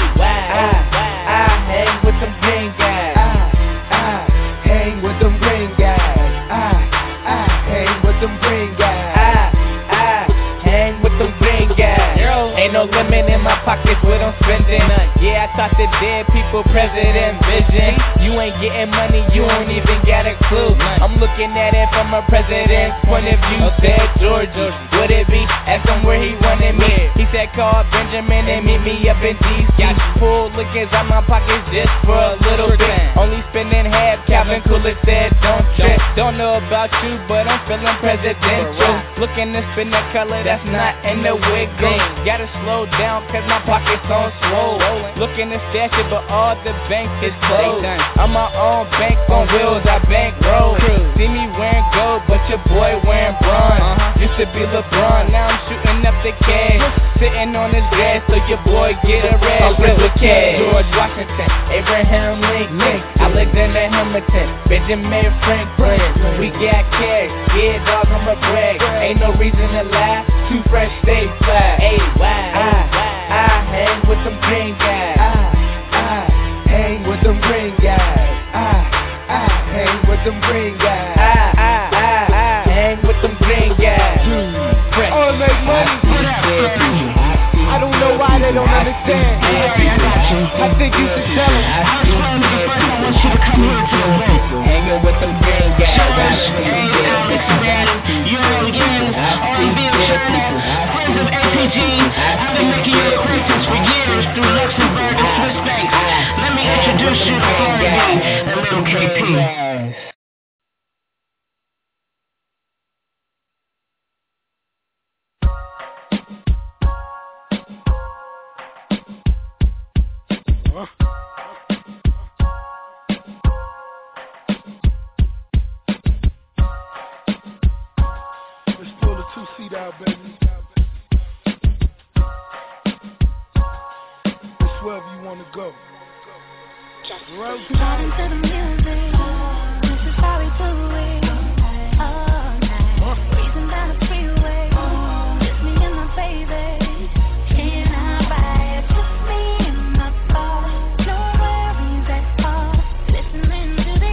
I hang with them green guys. I hang with them green guys. I hang with them green guys. I hang with them green guys. Ain't no limit in my pockets what I'm spending. Yeah, I taught the dead people president vision. You ain't getting money, you don't even got a clue. I'm looking at it from a president's point of view. Said George, would it be? Asked him where he wanted me. He said call Benjamin and meet me up in D.C. Pull liquors out my pockets just for a little bit. Only spending half, Calvin Coolidge said don't trip. Don't know about you, but I'm feeling presidential. Looking to spin that color that's not in the wig game. Gotta slow down cause my pockets on slow. Looking to stash it but all the banks is closed. I'm my own bank on wheels, I bankroll. See me wearing gold but your boy wearing bronze. Used to be LeBron, now I'm shooting up the cash. Sitting on this grass so your boy get a red. I'm friends with cash. George Washington, Abraham Lincoln, Alexander Hamilton, Benjamin Franklin. We got cash, yeah dog, I'ma brag. Ain't no reason to lie, too fresh, stay fly. Hey, I hang with them green guys. I hang with them green guys. I hang with them green guys. I hang with them green guys. Oh, make money. I don't know why they don't understand. I think you should tell them. Hanging with them green guys. You know again, only being friends of LPG. I've been making your acquaintance for years through Luxembourg and Swiss banks. Let me introduce you to Florida and little KP. Let's pull the two-seat out, baby. It's wherever you want to go. Driving to the music, this is how we do it. All night, breezing down the freeway. Just me and my baby. Can I buy it? Just me and my car. No worries at all. Listening to the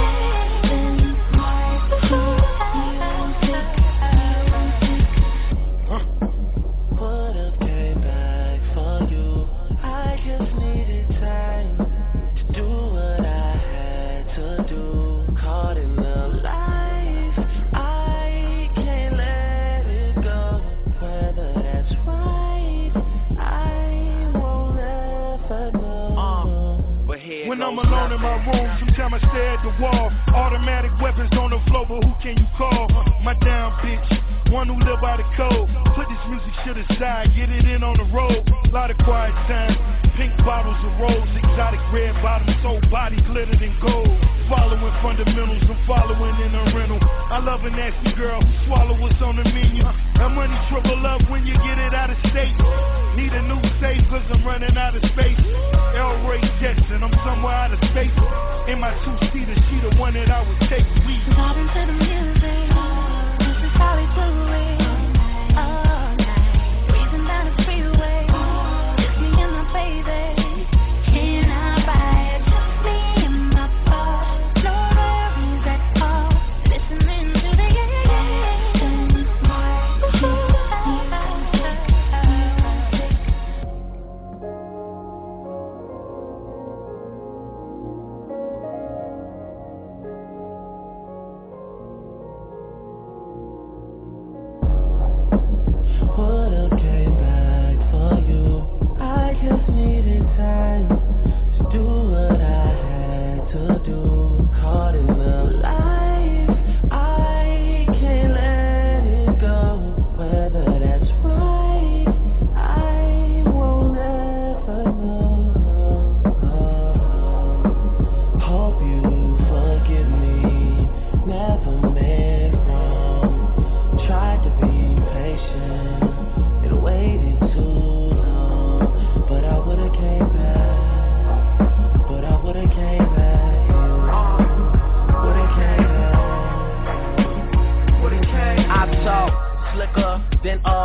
Would've came back for you. I just needed time to do what I had to do. Caught in the life, I can't let it go. Whether that's right, I won't ever know. When I'm alone in my room, sometimes I stare at the wall. Automatic weapons on the floor, but who can you call? My down bitch, one who live by the code. Put this music shit aside, get it in on the road. Lot of quiet time, pink bottles of rose, exotic red bottoms, whole body glittered in gold. Following fundamentals, I'm following in a rental. I love a nasty girl who swallow what's on the menu. That money triple up when you get it out of state. Need a new safe cause I'm running out of space. El Ray Jetson, I'm somewhere out of space. In my two-seater, she the one that I would take. We driving to the music, this is how we do it. All night, breezing down the freeway. Just me and my baby. Can I buy it? Just me and my car. No worries at all. Listening to the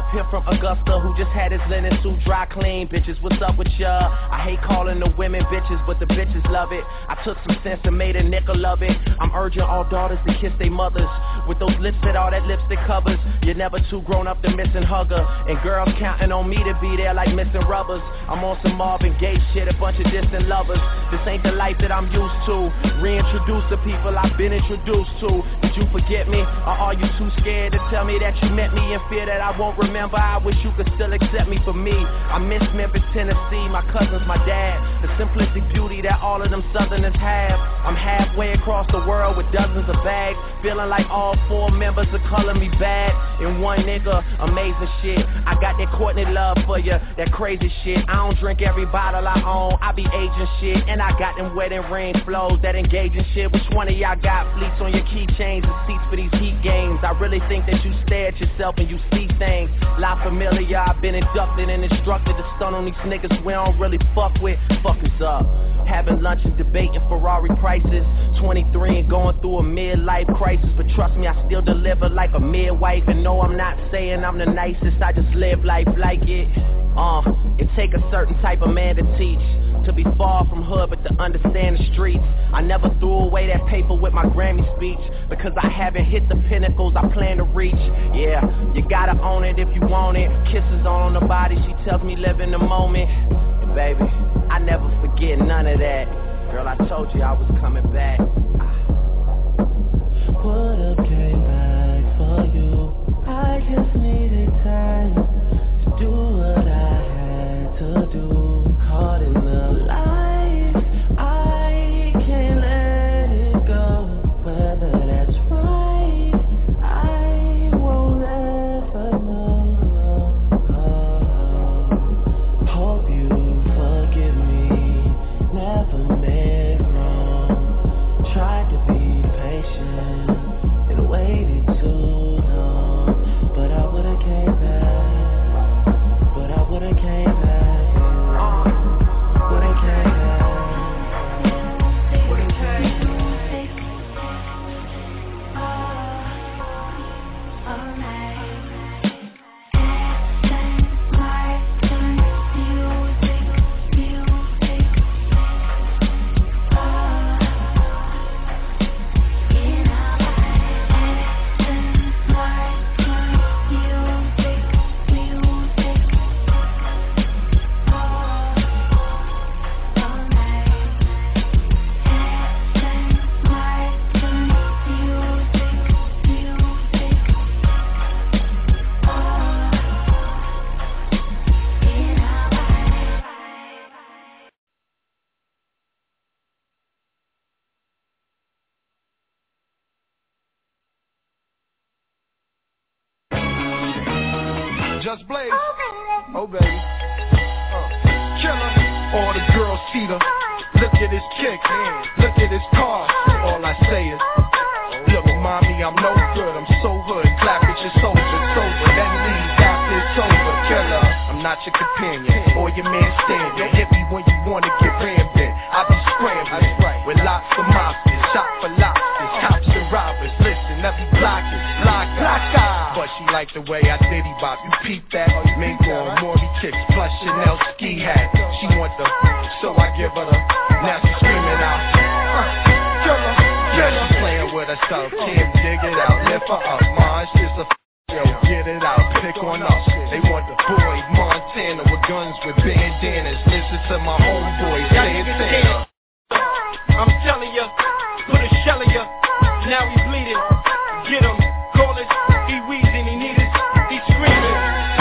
Here from Augusta, who just had his linen suit dry clean. Bitches, what's up with ya? I hate calling the women bitches, but the bitches love it. I took some sense and made a nickel of it. I'm urging all daughters to kiss their mothers with those lips that all that lipstick covers. You're never too grown up to miss and hugger. And girls counting on me to be there like missing rubbers. I'm on some Marvin Gaye shit, a bunch of distant lovers. This ain't the life that I'm used to. Reintroduce the people I've been introduced to. Did you forget me? Or are you too scared to tell me that you met me in fear that I won't remember? I wish you could still accept me for me. I miss Memphis, Tennessee, my cousins, my dad. The simplistic beauty that all of them southerners have. I'm halfway across the world with dozens of bags, feeling like all 4 members are calling me bad. And one nigga, amazing shit. I got that Courtney love for you, that crazy shit. I don't drink every bottle I own, I be aging shit. And I got them wedding ring flows, that engaging shit. Which one of y'all got fleets on your keychains and seats for these heat games? I really think that you stare at yourself and you see things. La Familia, I've been inducted and instructed to stun on these niggas we don't really fuck with. Fuckers up. Having lunch and debating Ferrari prices. 23 and going through a midlife crisis. But trust me, I still deliver like a midwife. And no, I'm not saying I'm the nicest, I just live life like it. It take a certain type of man to teach, to be far from hood but to understand the streets. I never threw away that paper with my Grammy speech, because I haven't hit the pinnacles I plan to reach. Yeah, you gotta own it if you want it. Kisses on the body, she tells me live in the moment. And baby, I never forget none of that. Girl, I told you I was coming back. Would've came back for you. I just needed time to do what I had to do. Caught in the light, I can't let it go. Whether that's right, I won't ever know. Hope you forgive me, never meant wrong. Tried to be patient and waited too long, but I would've came back. But I would've came back. Just Blaze. Oh, baby. Killer. All the girls see her. Look at his kick. Look at his car. All I say is, look, mommy, I'm no good. I'm so hood. Clap at your soldier. Sober. Then leave after it's over. Killer. I'm not your companion or your man standing. Hit me when you wanna get rammed in. I be scrambling with lots of mobsters. Shot for lobsters. Cops and robbers. Listen, every block is block. But she like the way I diddy bop. You peep that? Mingo on Maury kicks plus Chanel ski hat. She want the, so I give her the. Now she screaming out. Killer. Yeah, she playing with herself. Can't dig it out. Lift her up. Mars is a yo. Get it out. Pick on us. They want the boy Montana with guns with bandanas. Listen to my homeboy Santana. I'm telling ya, put a shell in ya. Now he bleeding. Get him. Call it. He wheezing, he need it, he's screaming.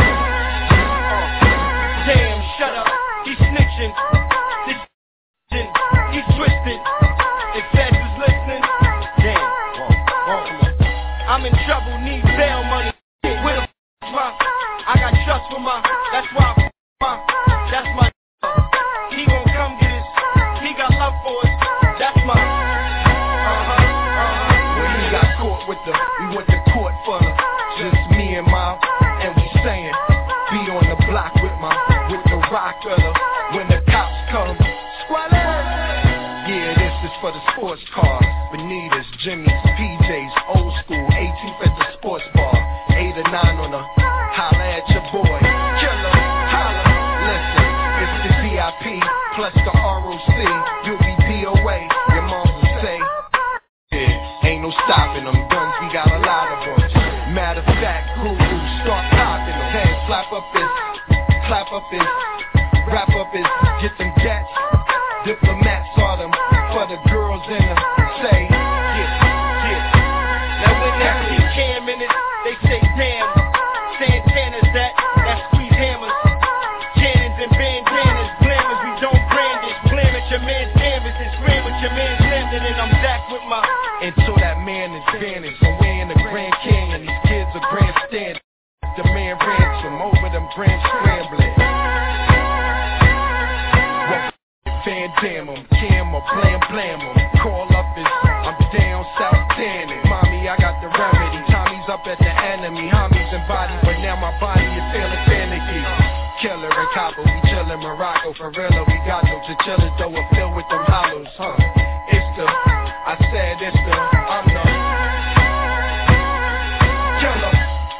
Damn, shut up, he's snitching. This he's twisted. If Feds is listening, damn. I'm in trouble, need bail money. Where the my? I got trust for my. That's why that's my. He gon' come get his. He got love for us. That's my. When he got caught with the, we went to court for the. Just me and mom, and we saying, be on the block with the rock cutter. When the cops come, squalor. Yeah, this is for the sports cars, Bonitas, Jimmy's, PJs, old school, 18th at the sports bar, 8 or 9 on the holla at your Clap up is, clap up is, wrap up is, get them gats. Diplomats are them for the girls in the say, Now when they see Cam in it, they say damn. Santana's that squeeze hammers. Cannons and bandanas, glamours, we don't brandish. Blam at your man's canvas and scream with your man's landed. And I'm back with my until that man is vanished. Away in the Grand Canyon, these kids are grandstanding. The man ransom over them grand scrambling. Van Damme 'em, Cam or blam blam 'em. Call up is, I'm down south tanning. Mommy, I got the remedy. Tommy's up at the enemy. Homies and body, but now my body is feeling finicky. Killer and copper, we chillin' Morocco. For real, we got no chinchillas, though we're filled with them hollows, huh? It's the, I said it's the, I'm the killer.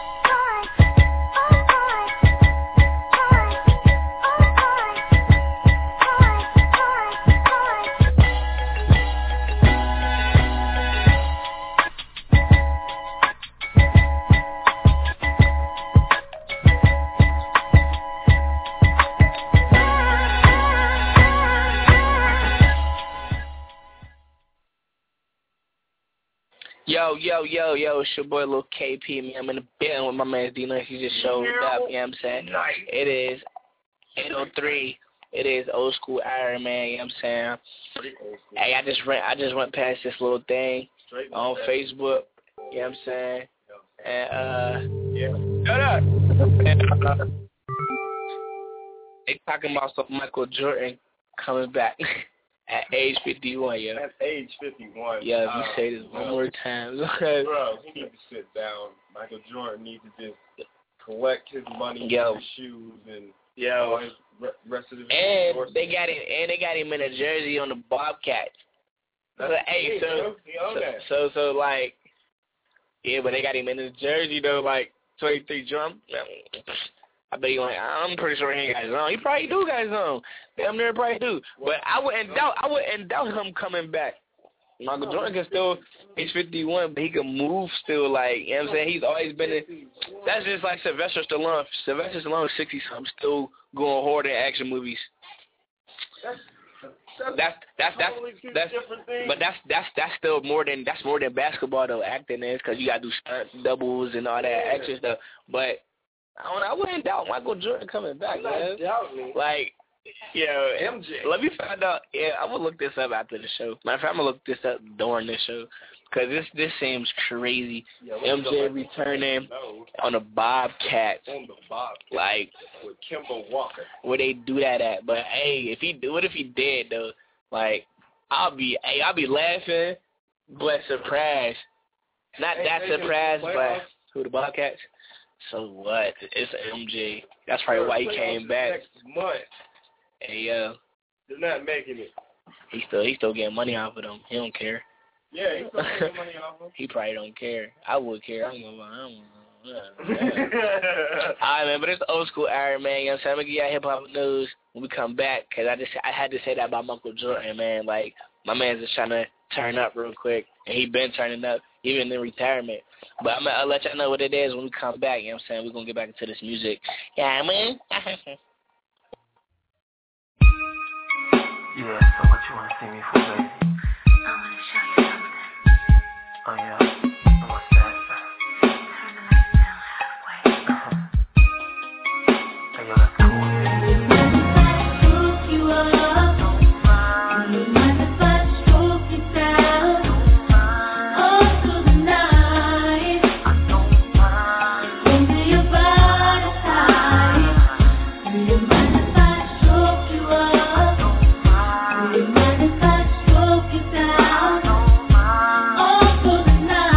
Yo, it's your boy Lil KP, man. I'm in the building with my man D-Nice. He just showed up, you know what I'm saying? Nice. It is 8:03. It is old school Iron Man, you know what I'm saying? Hey, I just went past this little thing on Facebook, you know what I'm saying? And shut up. And, they talking about some Michael Jordan coming back. At age 51, yo. At age 51. Yeah, if you say this one more time. Okay. Bro, he needs to sit down. Michael Jordan needs to just collect his money, his shoes, and all his rest of his and they got him in a jersey on the Bobcats. So like, yeah, but they got him in a jersey though, like 23 drum. I bet you ain't. I'm pretty sure he ain't got his own. He probably do got his own. Damn near probably do. But I wouldn't doubt him coming back. Michael Jordan can still, he's 51, but he can move still. Like, you know what I'm saying? He's always been in. That's just like Sylvester Stallone. Sylvester Stallone 60-something, still going hard in action movies. That's still more than basketball though. Acting is because you gotta do stunt doubles and all that extra stuff. But I wouldn't doubt Michael Jordan coming back, man. Like, MJ. Let me find out. Yeah, I'm gonna look this up after the show. Matter of fact, I'm gonna look this up during this show because this seems crazy. MJ returning on the Bobcats. Like with Kemba Walker. Where they do that at? But hey, what if he did though? Like I'll be laughing, but surprised. Not that surprised, but who, the Bobcats? So what? It's MJ. That's probably why he came back. Next month. Hey, they're not making it. He still getting money off of them. He don't care. Yeah, he's still getting money off of them. He probably don't care. I would care. I'm gonna Alright, man, but it's the old school Iron Man. You know what I'm saying? I'm gonna give y'all hip hop news when we come back, because I had to say that about Michael Jordan, man. Like, my man's just trying to turn up real quick, and he been turning up even in retirement. But I'll let y'all know what it is when we come back. You know what I'm saying? We're gonna get back into this music. Yeah, man. Yeah, so what you wanna see me for, baby? I wanna show you something. Oh yeah? What's that? Turn the lights down halfway. Hey, yo, that's cool. Scoop you up. Don't mind if I stroke you down. All through the night. I don't mind. Into your body tight. Do you mind if I stroke you up? Do you mind if I stroke you down? All through the night.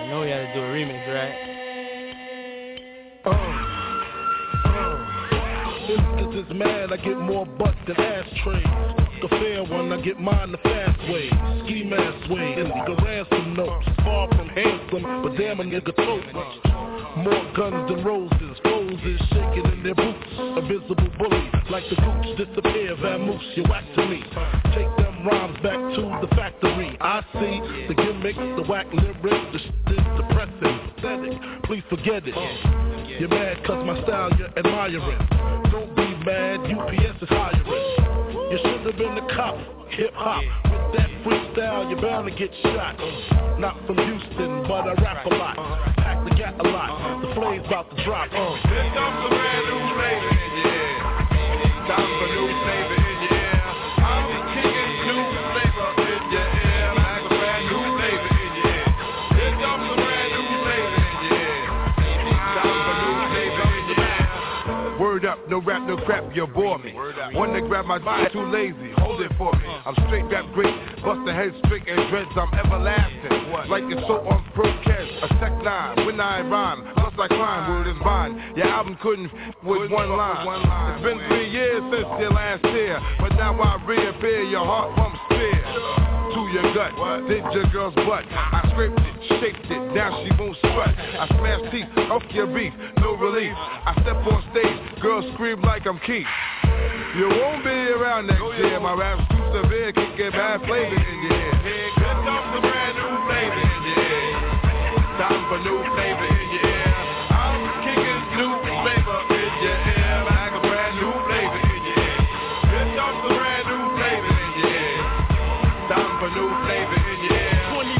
You know we had to do a remix, right? Instances mad, I get more butt than ashtrays. The fair one, I get mine the fast way. Ski mask way, and the ransom notes. Far from handsome, but damn a nigga tote. More guns than roses, foes is shaking in their boots. A visible bully, like the gooch disappear, vamoose, you whack to me. Take them rhymes back to the factory. I see the gimmicks, the whack lyrics, the shit is depressing, pathetic. Please forget it. You're mad cause my style you're admiring. Don't be mad, UPS is hiring. You should have been a cop, hip-hop. With that freestyle, you're bound to get shot. Not from Houston, but I rap a lot. Pack the gat a lot, the flame's about to drop. Here comes a brand new flavor, yeah. Time for new flavor, yeah. I'm kicking new flavor in your ear. Like a brand new flavor, yeah. Here comes a brand new flavor, yeah. Time for new flavor, yeah. Word up, no rap, no crap, you bore me. One to grab my body, too lazy, hold it for me. I'm straight rap great, bust the head straight and dreads, I'm everlasting. Like it's so on Procast, a tech 9, when I rhyme, just like crime, word is mine. Your album couldn't with one line. It's been 3 years since your last year, but now I reappear, your heart pumps fear. To your gut, did your girl's butt. I scraped it, shaped it, now she won't strut. I smash teeth, off your beef, no relief. I step on stage, girls scream like I'm Keith. You won't be around next year, my rap's too severe, can get bad flavor in your ear. Here comes a brand new flavor in your ear. Time for new flavor in your ear. I'm kicking new flavor in your ear. Like a brand new flavor in your ear. Here comes a brand new flavor in your ear. Time for new flavor in your ear.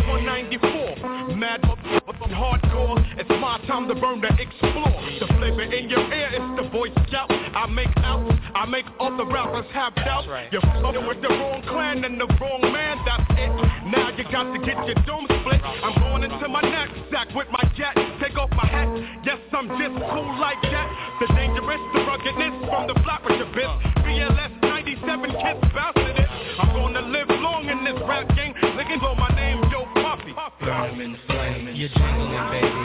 2194, mad hardcore. It's my time to burn, to explore. The flavor in your ear is the Boy Scout. I make all the rappers have doubt. Right. You're fucking with the wrong clan and the wrong man, that's it. Now you got to get your dome split. I'm going into my knapsack with my cat. Take off my hat, yes, I'm just cool like that. The dangerous, the ruggedness from the flap with your bitch. BLS 97 kids bounce to this. I'm gonna live long in this rap game. Looking for my name, Yo Puffy. Burn him in the flame, you're jingling, baby.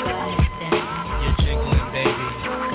You're jingling, baby.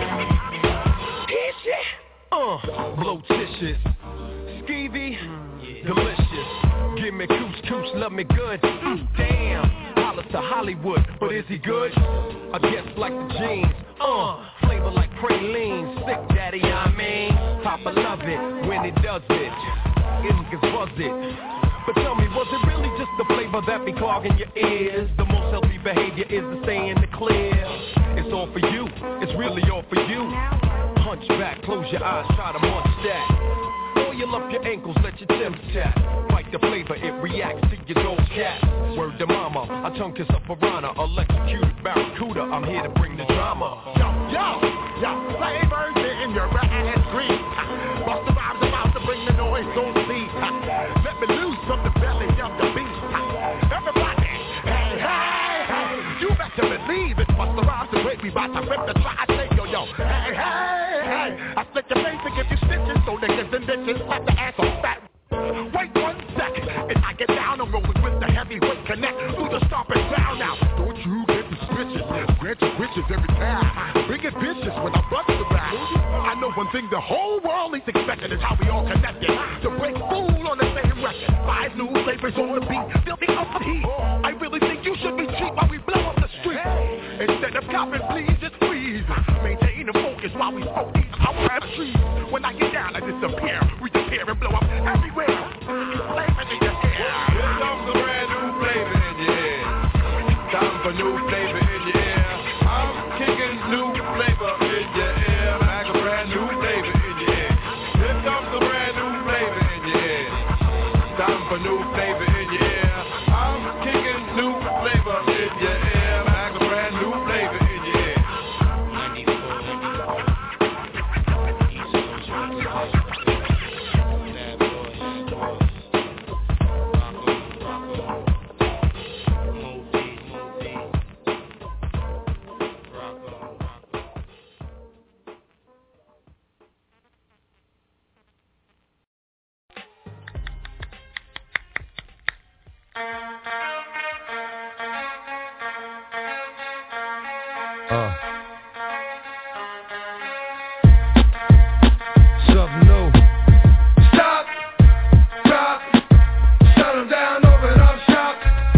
Blotitious, skeevy, delicious. Give me cooch, love me good. Damn, holla to Hollywood, but is he good? I guess like the jeans. Flavor like praline, sick daddy, I mean. Papa love it when he does it. Niggas buzz it. But tell me, was it really just the flavor that be clogging your ears? The most healthy behavior is to stay in the clear. It's all for you, it's really all for you. Punch back, close your eyes, try to munch that. Oil up your ankles, let your Timbs tap. Bite the flavor, it reacts to your dog's cat. Word to mama, I tongue kiss a piranha, electrocuted barracuda, I'm here to bring the drama. Yo, flavors in your ass green. Bust the vibes about to bring the noise, don't see. Let me loose from the belly of the beast. Everybody, hey, you better believe it. Bust the vibes the way we bout to rip the try, take yo, hey, I split your face and give you stitches, so niggas and bitches slap the ass off that. Wait 1 second, and I get down and rolling with the heavyweight connect through the stomping ground now. Don't you get the stitches, grant your wishes every time. Bring it bitches when I bust the rap. I know one thing the whole world is expecting is how we all connected. To break fool on the same record. 5 new flavors on the beat, fill me up with heat. I really think you should be cheap while we blow up the street. Instead of copping, please just freeze. Maintain the focus while we smoke these our trees. When I get down, I disappear. We disappear and blow up everywhere. Flavor in your ear. Here comes a brand new flavor in your ear. Time for new flavor in your ear. I'm kicking new flavor in your ear. Like a brand new flavor in your ear. Here comes a brand new flavor in your ear. Time for new flavor in your ear. Something new. Stop, drop, shut them down, open up shop.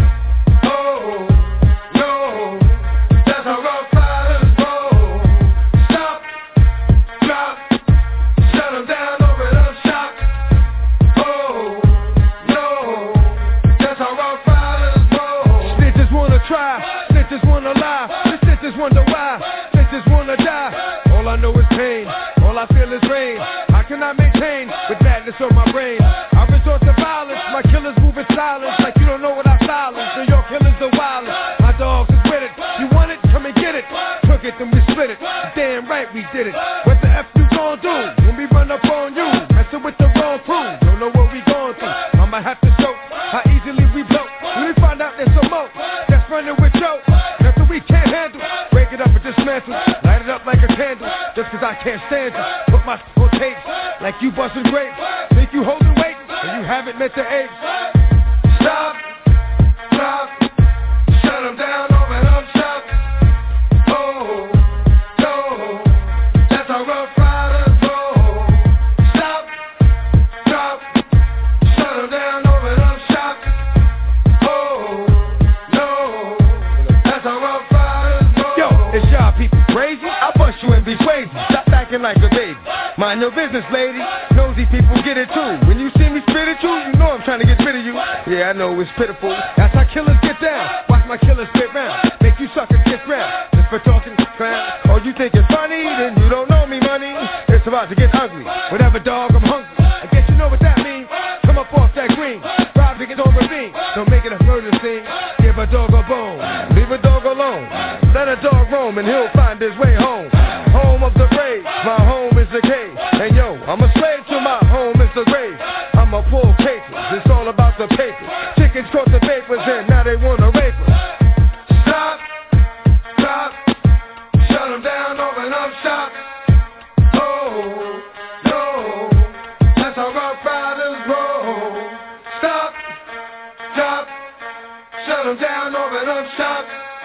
Oh, no, that's how rough riders roll. Stop, drop, shut them down, open up shop. Oh, no, that's how rough riders roll. Snitches wanna try, snitches wanna lie, the snitches wonder why, snitches wanna die. All I know is pain, all I feel is rain. How can I maintain with madness on my brain? I resort to violence, my killers move in silence, like you don't know what I silence. So your killers are wildin', my dogs is with it. You want it? Come and get it. Took it, then we split it. Damn right we did it. What the F you gon' do when we run up on you? Messing with the wrong crew, don't know what we gon' through. I might have to show how easily we blow. When we find out there's some more that's running with Joe, nothing we can't handle. Break it up and dismantle, light it up like a candle. Just cause I can't stand you, put my on tapes like you bustin' grapes. Think you holding weight and you haven't met the apes. Stop, drop, shut them down, open up shop. Oh, no, that's how rough riders roll. Stop, drop, shut them down, open up shop. Oh, no, that's how rough riders roll. Yo, it's y'all people crazy? I bust you and be crazy. Stop acting like a baby. Mind your business, lady. Nosy people get it too. When you see me spit at you know I'm trying to get rid of you. Yeah, I know it's pitiful. That's how killers get down. Watch my killers spit round. Make you suckers get round. Just for talking crap. Oh, you think it's funny? Then you don't know me, money. It's about to get ugly. Whatever, dog, I'm hungry. I guess you know what that means. Come up off that green. Rob niggas on ravine. Don't make it a murder scene. Give a dog a bone. Leave a dog alone. Let a dog roam and he'll find his way home. Home of the brave. My home is the cave. And yo, I'm a slave to my home is the grave. I'm a poor paper. It's all about the paper. Chickens caught the papers and now they wanna rape us. Stop, drop, shut them down, open up shop. Oh, no, that's how rough riders roll. Stop, drop, shut them down, open up shop.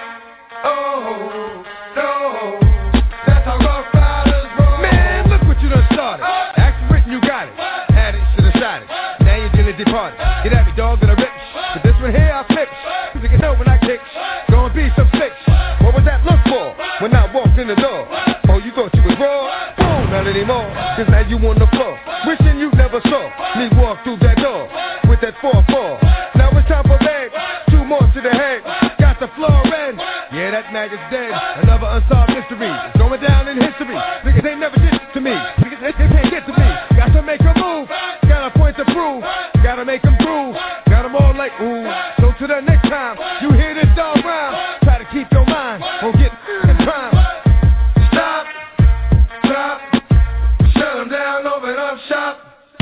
Oh, no, that's how rough riders roll. Man, look what you done started. Action written, you got it. Had it, should have shot it. Now you're gonna depart it. Get at me, dog, and I rip. But this one here, I flip. You can know when I kick. Gonna be some fix. What was that look for when I walked in the door? Oh, you thought you was raw? Boom, not anymore. Cause now you on the floor. Wishing you never saw me walk through that door with that 4-4. Now it's time for bed. 2 more to the head. Got the floor in. Yeah, that maggot's dead. Another unsolved mystery. It's going down in history. Niggas ain't never did it to me. Niggas they can't get to me. Got to make a move. Got a point to prove. Gotta make them groove. Got them all like ooh. So to the next time you hear this dog rhyme, try to keep your mind on getting in crime. Stop, drop, shut them down, open up shop.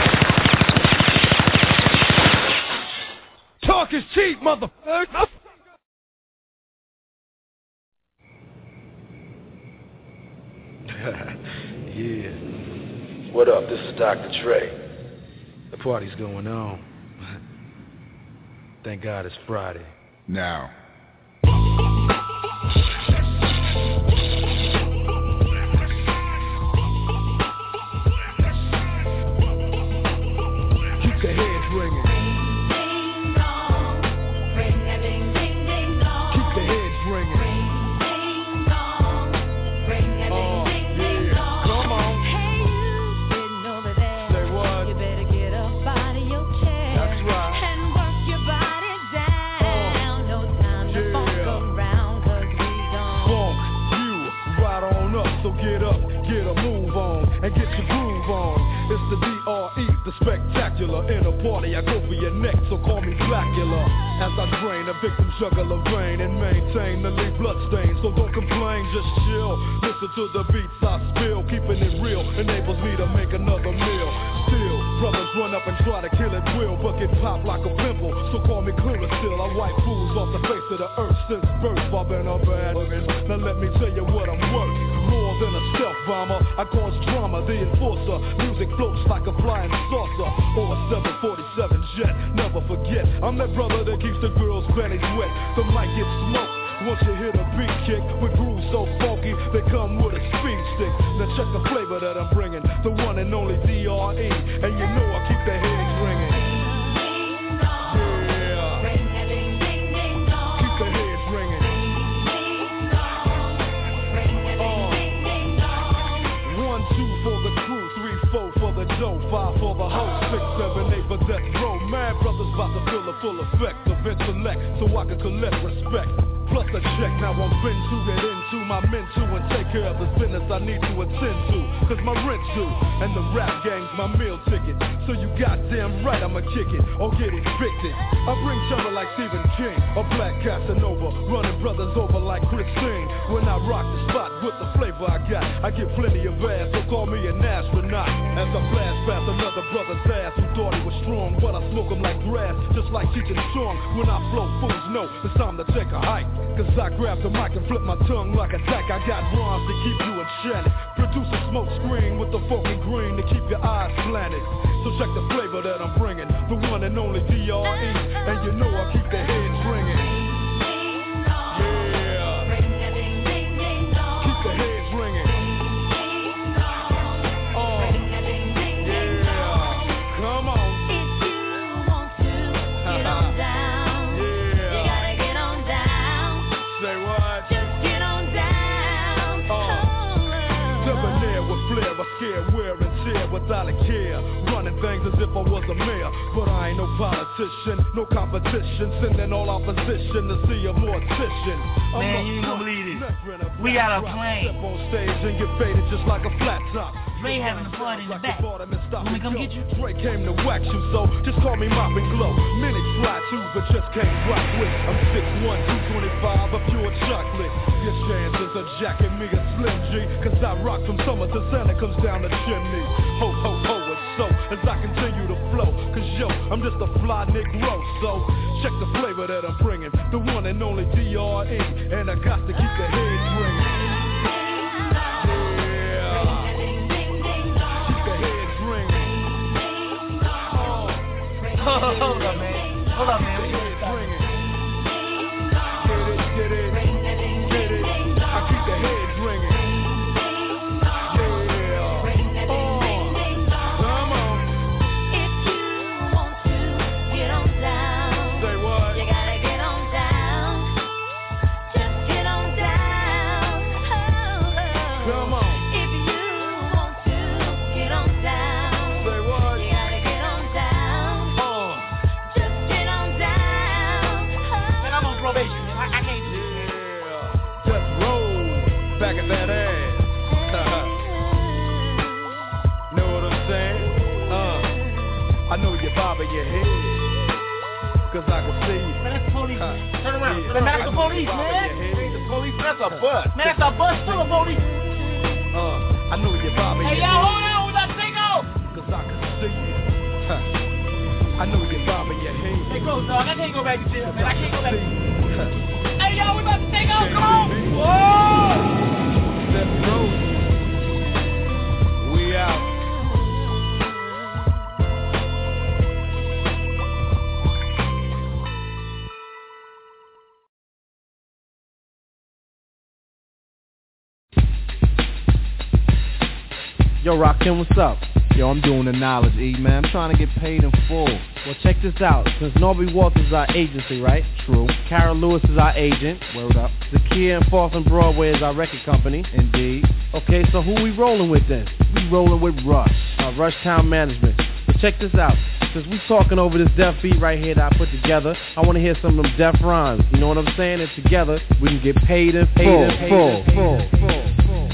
Talk is cheap, motherfucker. Yeah. What up? This is Dr. Dre. The party's going on. Thank God it's Friday. Now. Keep the heads ringing. Keep the heads ringing. And get your groove on. It's the D.R.E., the spectacular. In a party, I go for your neck, so call me Blackula. As I drain, a victim juggle of brain and maintain the lead bloodstains. So don't complain, just chill. Listen to the beats I spill. Keeping it real enables me to make another meal. Still, brothers run up and try to kill at will, but get popped like a pimple. So call me clearer still. I wipe fools off the face of the earth since birth. I've been a bad living. Now let me tell you what I'm worth. More than a stealth bomber, I cause drama, the enforcer. Music floats like a flying saucer or a 747 jet. Never forget, I'm that brother that keeps the girls' panties wet. The mic gets smoked Once you hit a beat kick with grooves so funky, they come with a speed stick. Now check the flavor that I'm bringing, the one and only D.R.E. And you know I keep the heads ringing. Yeah, keep the heads ringing. 1, 2 for the crew, 3, 4 for the dough, 5 for the hoe, 6, 7, 8 for death row. Mad brothers about to feel the full effect of intellect, so I can collect respect. Plus a check, now I'm fin to get into my men to and take care of the business I need to attend to. Cause my rent's due, and the rap gang's my meal ticket. So you goddamn right I'ma kick it, or get evicted. I bring terror like Stephen King, or Black Casanova, running brothers over like Christine. When I rock the spot with the flavor I got, I get plenty of ass, so call me an astronaut. As I blast past another brother's ass who thought he was strong, but I smoke him like grass, just like teaching song. When I flow, fools know it's time to take a hike. Cause I grab the mic and flip my tongue like a tack. I got rhymes to keep you enchanted. Produce a smoke screen with the funky green to keep your eyes slanted. So check the flavor that I'm bringing, the one and only D.R.E. And you know I keep the heads ringing. Yeah, keep the heads ringing. Yeah, come on. Wear and tear without a care, running things as if I was a mayor. But I ain't no politician, no competition, sending all opposition to see a mortician. Man, you ain't gonna believe this. We got a plane. Step on stage and get faded just like a flat top. Dre having a party in the back. When we come get you? Dre came to wax you, so just call me Mop and Glow. Many try to, but just can't rock with. I'm 6'1", 225, a pure chocolate. Your chances of jacking me a Slim G, cause I rock from summer to Santa comes down the chimney. Ho, ho, ho, it's so, as I continue to flow. Cause yo, I'm just a fly Negro, so check the flavor that I'm bringing, the one and only D.R.E. And I got to keep the heads ringing. Hold up, man. Hold up, man. Get it. I keep the heads ringing. Yeah. Come on. If you want to get on down, say what? You gotta get on down. Just get on down. Oh. Come on. If you want to get on down, say what? You gotta get on down. Just get on down. Man, I'm on probation, man. I can't do this. Just roll back at that ass. Know what I'm saying? I know you're bobbing your head, cause I can see you. Man, that's the police. Turn around. Man, that's the police, man. The police, that's a bus. Man, that's a bus full of police. I know you're bobbing your head. Hey, y'all, hold on. We about to take off. Cause I can see you. I know you're bobbing your head. Hey, bro, dog, I can't go back to jail, man. I can't go back to jail. Hey, y'all, we about to take off. Come on. Whoa. Let's go. We out. Yo, Rakim, what's up? Yo, I'm doing the knowledge, E, man. I'm trying to get paid in full. Well, check this out. Since Norby Walters is our agency, right? True. Carol Lewis is our agent. Word up. Zakia and 4th and Broadway is our record company. Indeed. Okay, so who we rolling with then? We rolling with Rush. Rush Town Management. So check this out. Since we talking over this deaf beat right here that I put together, I want to hear some of them deaf rhymes. You know what I'm saying? And together, we can get paid in full.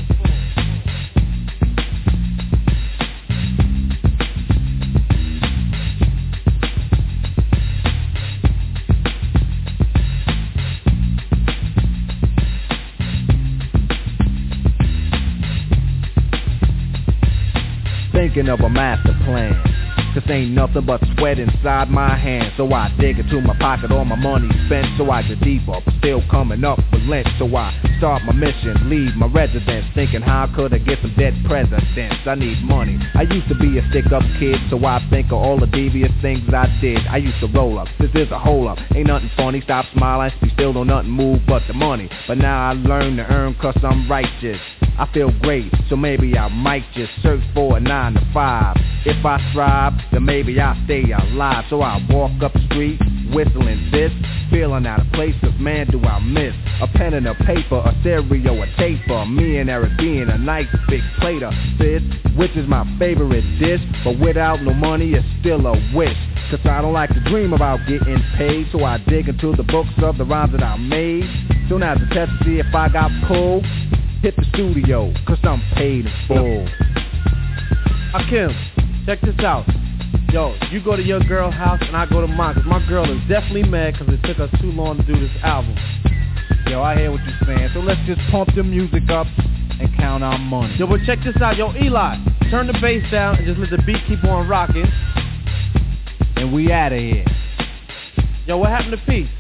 Thinking of a master plan, cause ain't nothing but sweat inside my hands. So I dig into my pocket, all my money spent. So I get deeper, but still coming up with lint. So I start my mission, leave my residence, thinking how could I get some dead presidents? I need money. I used to be a stick-up kid, so I think of all the devious things I did. I used to roll up, this is a hole up, ain't nothing funny, stop smiling, we still don't nothing move but the money. But now I learn to earn cause I'm righteous. I feel great, so maybe I might just search for a 9 to 5. If I strive, then maybe I'll stay alive. So I walk up the street, whistling this, feeling out of place, cause man do I miss a pen and a paper, a stereo, a taper, me and Eric being a nice big plate of fish, which is my favorite dish, but without no money it's still a wish, cause I don't like to dream about getting paid, so I dig into the books of the rhymes that I made. Soon as I test to see if I got pulled, hit the studio, cause I'm paid in full. Akim, check this out. Yo, you go to your girl house and I go to mine, cause my girl is definitely mad cause it took us too long to do this album. Yo, I hear what you're saying, so let's just pump the music up and count our money. Yo, but check this out, yo, Eli, turn the bass down and just let the beat keep on rocking. And we outta here. Yo, what happened to Peace?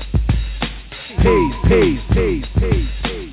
Peace.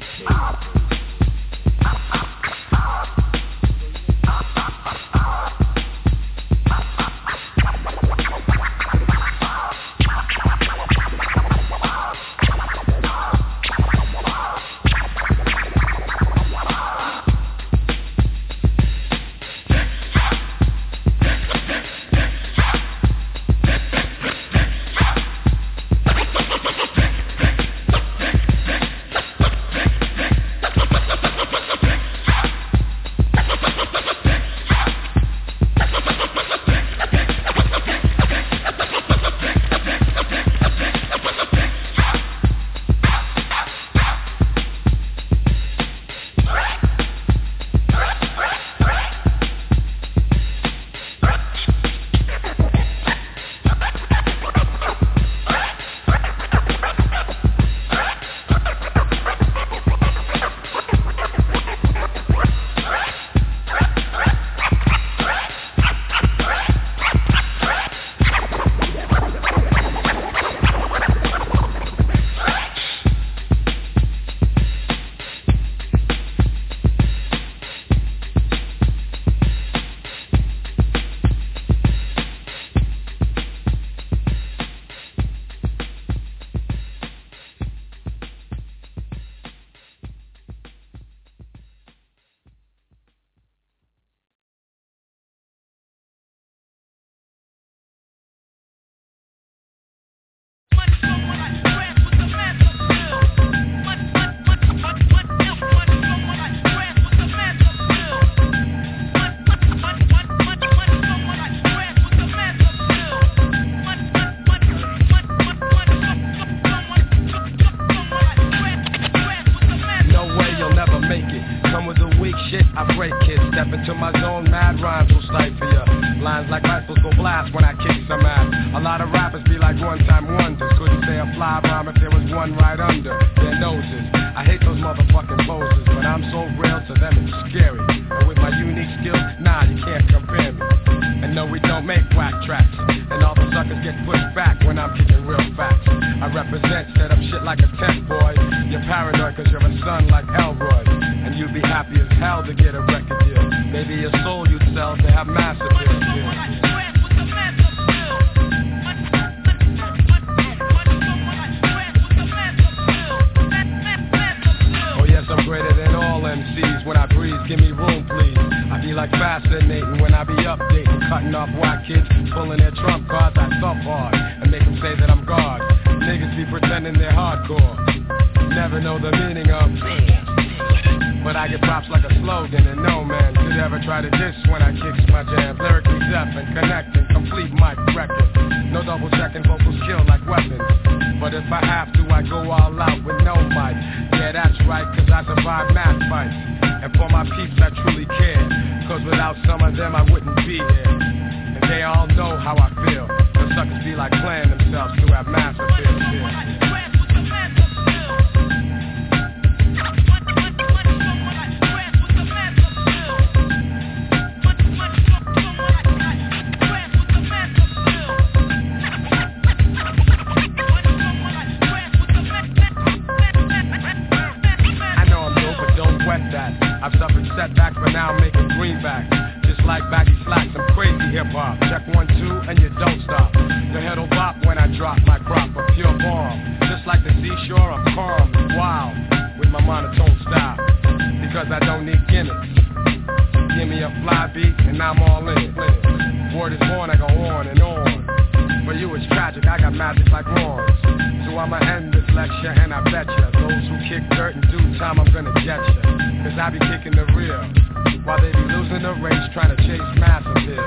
wild with my monotone style, because I don't need gimmicks. Give me a fly beat and I'm all in it. Word is born, I go on and on. For you it's tragic, I got magic like Ron. So I'ma end this lecture and I bet ya those who kick dirt in due time I'm gonna get ya. Cause I be kicking the real, while they be losing the race trying to chase mass appeal.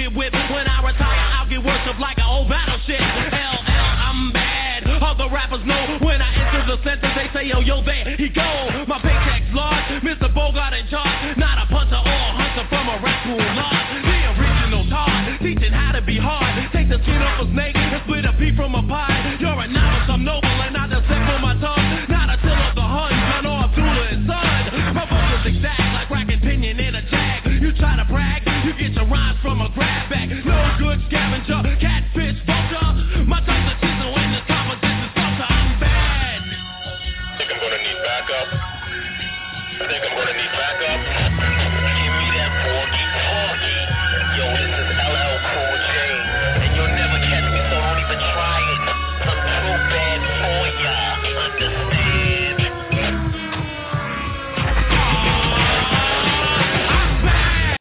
get whipped. When I retire, I'll get worshipped like an old battleship. LL, I'm bad. Other rappers know when I enter the sentence, they say, yo, there he go. My paycheck's large, Mr. Bogart in charge. Not a puncher or a hunter from a raccoon lodge. The original Todd, teaching how to be hard. Take the skin off a snake and split a pea from a pie. You're a novice, I'm noble, and I just set for my tongue. Not a till of the Hun, son or Abdullah and son. My vocals exact like racking pinion in a jag. You try to brag, you get your rhymes from a grab bag. No good scavenger, catfish, vulture. My tongue's a chisel in the composition sculpture. I'm bad. Think I'm gonna need backup. Think I'm gonna need backup. Give me that porgy. Yo, this is LL Cool J, and you'll never catch me, so don't even try it. I'm too bad for ya. Understand? I'm bad.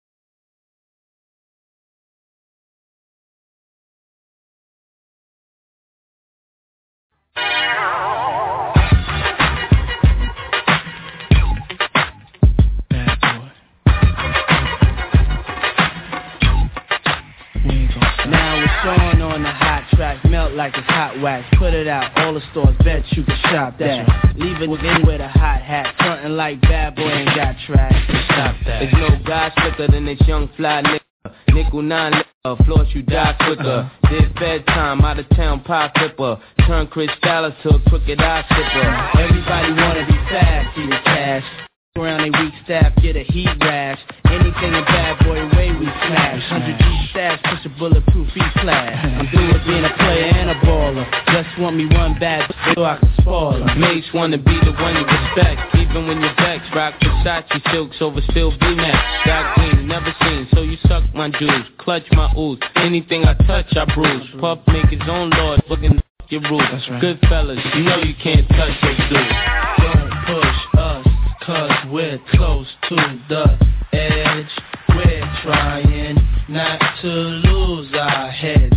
Now it's on the hot track, melt like it's hot wax. Put it out, all the stores, bet you can shop that. Leave it in with a hot hat, frontin' like bad boy ain't got track. Stop that. There's no guy slicker than this young fly nigga. Nickel 9 liquor, floss you die quicker. Did bedtime, out of town pie flipper. Turn Chris Dallas to a crooked eye slipper. Everybody wanna be fast, see the cash. Around they weak staff, get a heat rash. Anything a bad boy way we smash. 100 G stash, push a bulletproof E-class. I'm through with being a player and a baller. Just want me one bad so I can spoil her. Mates wanna be the one you respect, even when you're vexed. Rock Versace silks over still V-Max. Got clean, never seen, so you suck my jewels. Clutch my ooze, anything I touch I bruise. Puff make his own lord, looking your rules. Right. Good fellas, you know you can't touch your dudes. Don't push us, cause we're close to the edge. We're trying not to lose our heads.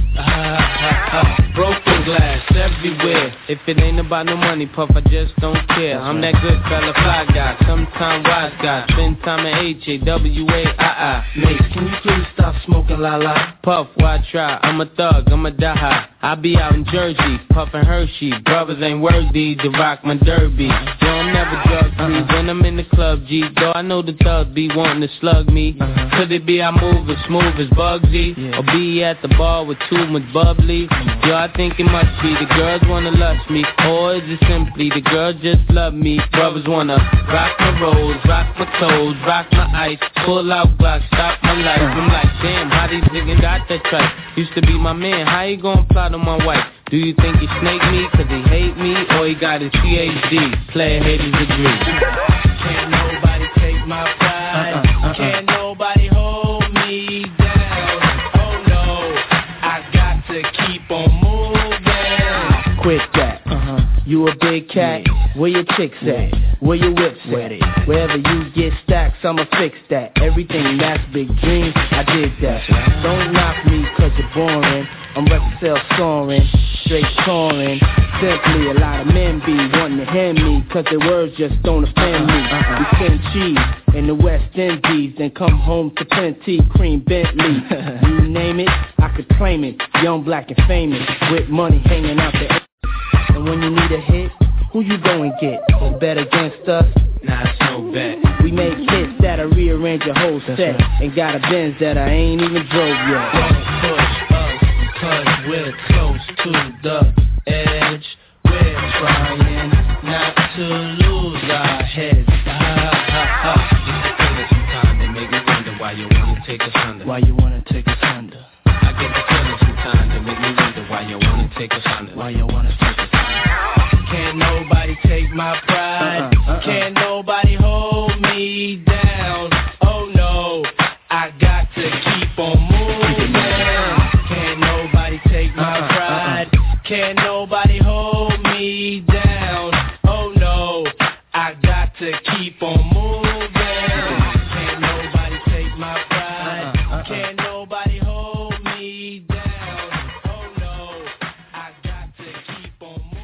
Broken glass everywhere. If it ain't about no money, Puff, I just don't care. I'm that good fella, fly guy, sometime wise guy. Spend time at H-A-W-A-I-I. Mate, can you please stop smoking la-la? Puff, why try? I'm a thug, I'm a die high. I be out in Jersey, puffin' Hershey. Brothers ain't worthy to rock my derby. Yo, I'm never drug free when I'm in the club, G. Though I know the thugs be wanting to slug me. Could it be I move as smooth as Bugsy? Or be at the bar with too much bubbly? Yo, I think it must be the girls wanna lust me. Or is it simply the girls just love me? Brothers wanna rock my rolls, rock my toes, rock my ice. Pull out Glock, stop my life. I'm like, damn, how these niggas got that tripe? Used to be my man, how he gon' plot on my wife? Do you think he snake me cause he hate me? Or he got his PhD, player haters agree. Can't nobody take my pride. Can't nobody hold me down. Oh no, I got to keep on moving. Quit that. You a big cat? Where your chicks at? Where your whips at? Wherever you get stacks, I'ma fix that. Everything that's big dreams, I did that. Don't knock me cause you're boring. I'm record sales soaring, straight touring. Simply a lot of men be wanting to hear me, cause their words just don't offend me. We send cheese in the West Indies, then come home to plenty cream Bentley. You name it, I could claim it. Young, black, and famous, with money hanging out the. And when you need a hit, who you go and get? Bet against us? Nah, it's no bet. We make hits that'll rearrange your whole set. And got a Benz that I ain't even drove yet. Don't push us, cause we're close to the edge. We're trying not to lose our heads. Sometimes they make me wonder why you wanna take us under. Why you wanna take us under? I get the feeling sometimes they make me wonder why you wanna take us under. Why you wanna take us under? Can't nobody take my pride. Can't nobody hold me down. Oh no, I got to keep on moving. Can't nobody take my pride. Can't nobody hold me down. Oh no, I got to keep on moving. Can't nobody take my pride. Can't nobody hold me down. Oh no, I got to keep on moving.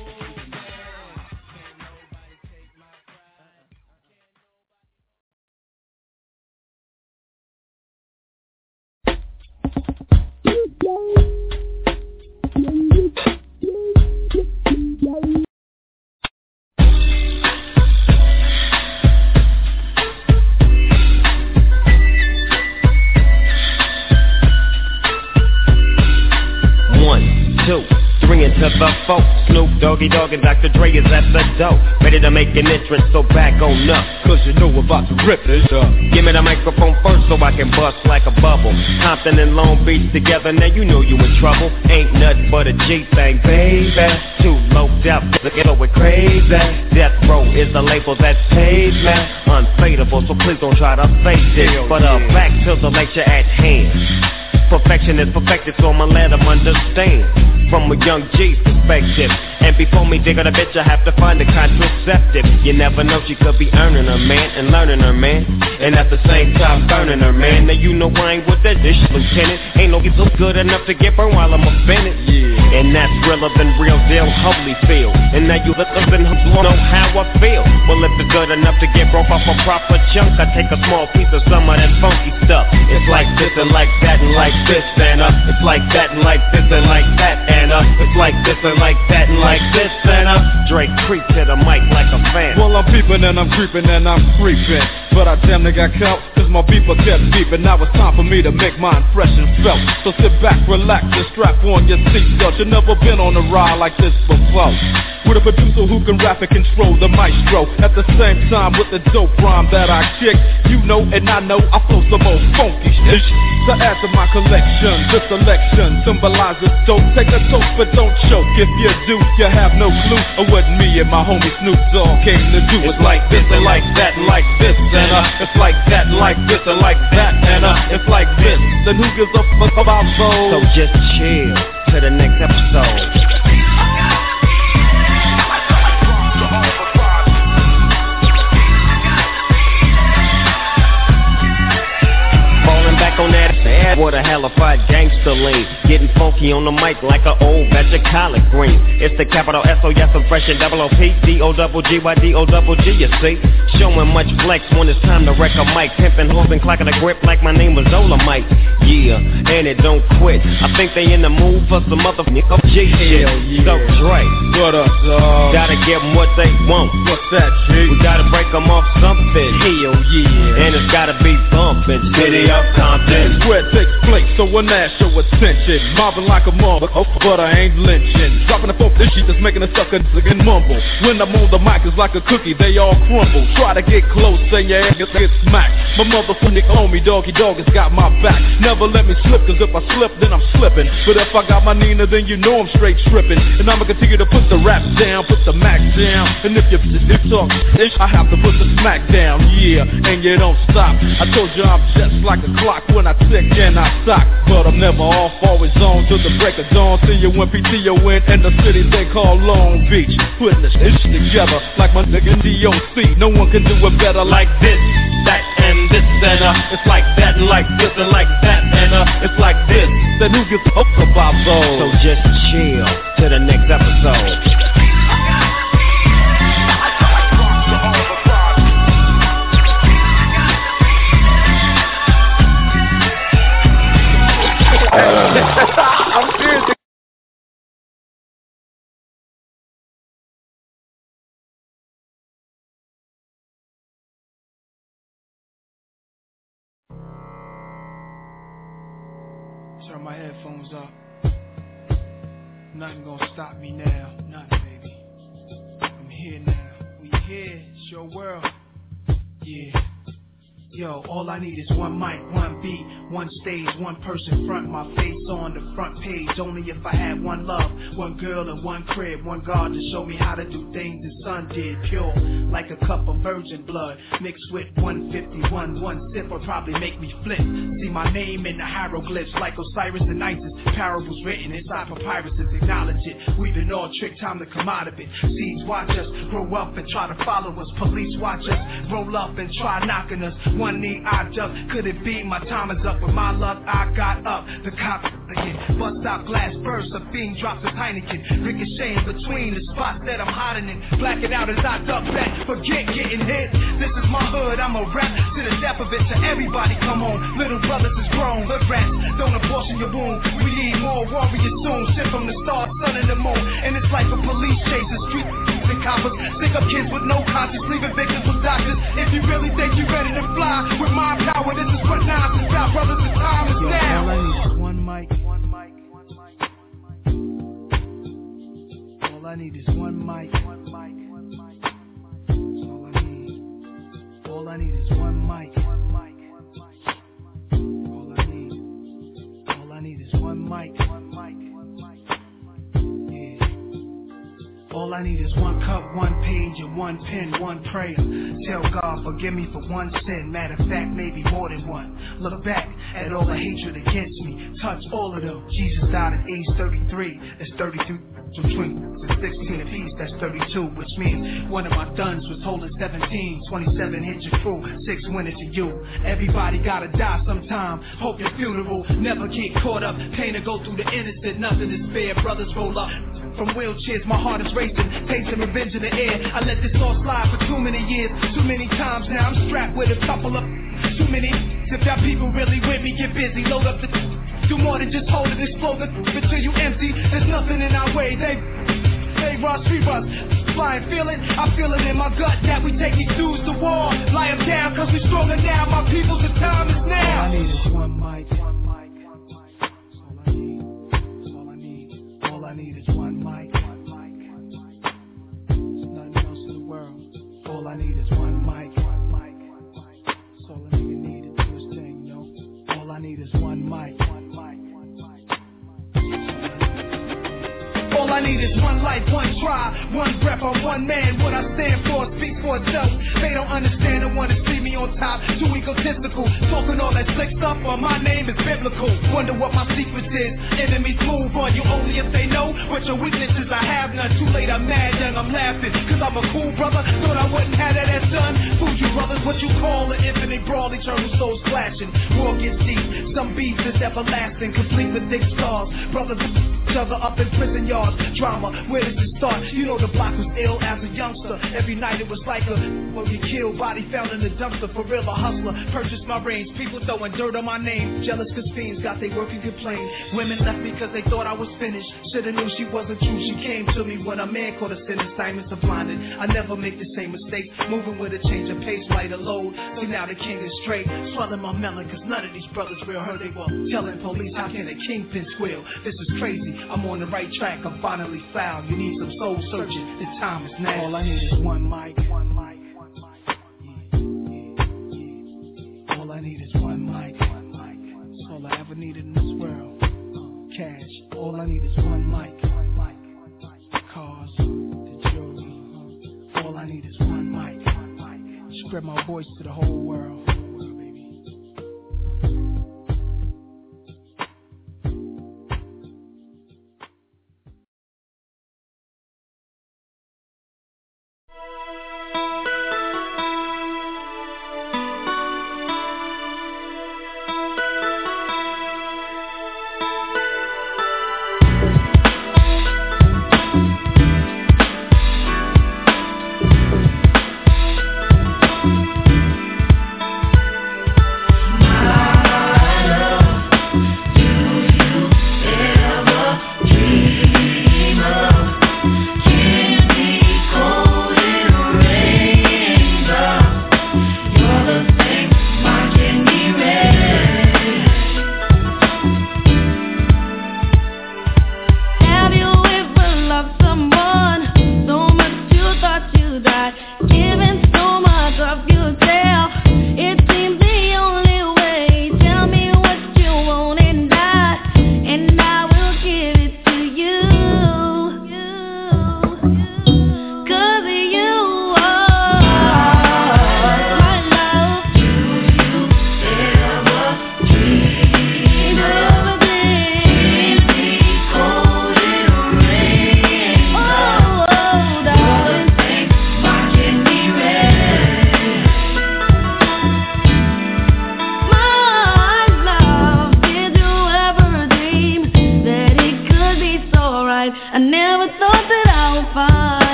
To the folks, Snoop Doggy Dogg and Dr. Dre is at the door, ready to make an entrance, so back on up, cause you know about to rip it up. Give me the microphone first so I can bust like a bubble. Compton and Long Beach together, now you know you in trouble. Ain't nothing but a G thing, baby. Too low depth, to get over crazy. Death Row is the label that pays me. Unfadable, so please don't try to fake it. But back to the lecture at hand. Perfection is perfected, so I'ma let them understand. From a young G's perspective. And before me dig on a bitch, I have to find a contraceptive. You never know, she could be earning her man and learning her man, and at the same time burning her man. Now you know I ain't with that dish, lieutenant. Ain't no get so good enough to get burned while I'm offended. Yeah. And that's realer than real deal Holyfield. And now you listen know how I feel. Well, if it's good enough to get broke off a proper chunk, I take a small piece of some of that funky stuff. It's like this and like that and like this and it's like that and like this and like that and it's like this and like that and like this and Drake creep to the mic like a fan. Well, I'm peeping and I'm creeping and I'm creeping, but I damn near got caught cause my beeper kept beeping. Now it's time for me to make my impression felt. So sit back, relax, and strap on your seatbelt. You've never been on a ride like this before, with a producer who can rap and control the maestro. At the same time with the dope rhyme that I kick, you know and I know I flow some old funky shit. To add to my collection, this selection symbolizes dope. Take a toast but don't choke. If you do, you have no clue of what me and my homie Snoop Dogg came to do. It's like this and like that and like this and it's like that and like this and like that and it's like this. Then who gives a fuck about those? So just chill to the next episode. Back on that ass, what a hellified gangster lean. Getting funky on the mic like an old batch of collard green. It's the capital S-O-S, I'm fresh and double O-P, D-O-double-G-Y-D-O-double-G, you see. Showing much flex when it's time to wreck a mic. Pimpin' hoes and clocking a grip like my name was Dolomite. Yeah, and it don't quit. I think they in the mood for some motherfucking G shit. So Dre, what up, dog? Gotta give them what they want. What's that, G? We gotta break them off something. Hell yeah. And it's gotta be bumpin'. City up Compton. Where it takes place, so when I show attention. Mobbing like a mother, but I ain't lynching. Dropping the phone, this shit that's making a sucker and mumble. When I'm on the mic, it's like a cookie, they all crumble. Try to get close, then your ass get smacked. My motherfucking homie, Doggy Dogg, has got my back. Never let me slip, cause if I slip, then I'm slipping. But if I got my Nina, then you know I'm straight tripping. And I'ma continue to put the rap down, put the max down. And if you talk ish, I have to put the smack down, yeah. And you don't stop. I told you I'm just like a clock when I tick and I stock. But I'm never off, always on till the break of dawn. See you when PTO in the city they call Long Beach. Putting this ish together like my nigga DOC. No one can do it better like this, that, and this, and it's like that, and like this, and like that, and it's like this. Then who gives up about those? So just chill to the next episode. I'm serious. Turn my headphones up. Nothing gonna stop me now. Nothing, baby. I'm here now. We here. It's your world. Yeah. Yo, all I need is one mic, one beat, one stage, one person front, my face on the front page. Only if I had one love, one girl and one crib, one God to show me how to do things the sun did. Pure, like a cup of virgin blood, mixed with 151. One sip will probably make me flip. See my name in the hieroglyphs, like Osiris and Isis. Parables written inside papyruses, acknowledge it. We've been all tricked, time to come out of it. Seeds watch us grow up and try to follow us. Police watch us roll up and try knocking us. one knee I just couldn't be. My time is up. With my luck, I got up. The cop again. Bust out glass burst. A fiend drops his Heineken. Ricocheting between the spots that I'm hiding in. Black it out as I duck back. Forget getting hit. This is my hood. I'm a rap to the death of it. To everybody, come on. Little brothers is grown. Hood rats, don't abortion your wound. We need more warriors soon. Shit from the stars, sun and the moon. And it's like a police chase. The street and coppers. Stick up kids with no conscience. Leaving victims with doctors. If you really think you're ready to fly with my power, this is what nonsense got, brothers. The time is now. All I need is one mic. All I need is one mic. All I need is one mic. All I need is one mic. All I need is one cup, one page, and one pen, one prayer. Tell God, forgive me for one sin. Matter of fact, maybe more than one. Look back at all the hatred against me. Touch all of them. Jesus died at age 33. That's 32 between 16 apiece. That's 32, which means one of my duns was holding 17. 27 hit your crew, 6 went into you. Everybody gotta die sometime. Hope your funeral never get caught up. Pain to go through the innocent, nothing is fair. Brothers roll up from wheelchairs, my heart is racing, tasting revenge in the air. I let this all slide for too many years, too many times now. I'm strapped with a couple of too many. If y'all people really with me, get busy, load up the do more than just hold it, explode it until you empty. There's nothing in our way. They rush, we rush. Flying, feel it, I feel it in my gut that we take these dudes to war. Lie them down, cause we stronger now. My people, the time is now. All I need is one mic. All I need is one mic. There's nothing else in the world. All I need is one mic. That's all a nigga need to do his thing, you know. All I need is one mic. All I need is one life, one try, one breath, I'm one man. What I stand for speaks for itself. They don't understand and want to see me on top. Too egotistical, talking all that slick stuff, but my name is biblical. Wonder what my secret is. Enemies move on you only if they know what your weaknesses. I have none. Too late, I'm mad, young, I'm laughing. Cause I'm a cool brother. Thought I wouldn't have that as done. Food you brothers, what you call an infinite brawl, eternal souls clashing. War gets deep, some beef is everlasting, complete with thick scars. Brothers each other up in prison yards. Drama, where does it start? You know the block was ill as a youngster. Every night it was like a where you killed, body found in the dumpster. For real, a hustler, purchased my range. People throwing dirt on my name. Jealous cause fiends got they work and complain. Women left me cause they thought I was finished. Shoulda knew she wasn't true. She came to me when a man caught a sin. Assignments are blinded. I never make the same mistake. Moving with a change of pace, lighter load. See now the king is straight. Swelling my melon cause none of these brothers real hurt. They were telling police how can a kingpin squeal. This is crazy. I'm on the right track. I'm finally found. You need some soul searching. The time is now. All I need is one mic. All I need is one mic. That's all I ever needed in this world. Cash. All I need is one mic. Cars, the jewelry. All I need is one mic. Spread my voice to the whole world.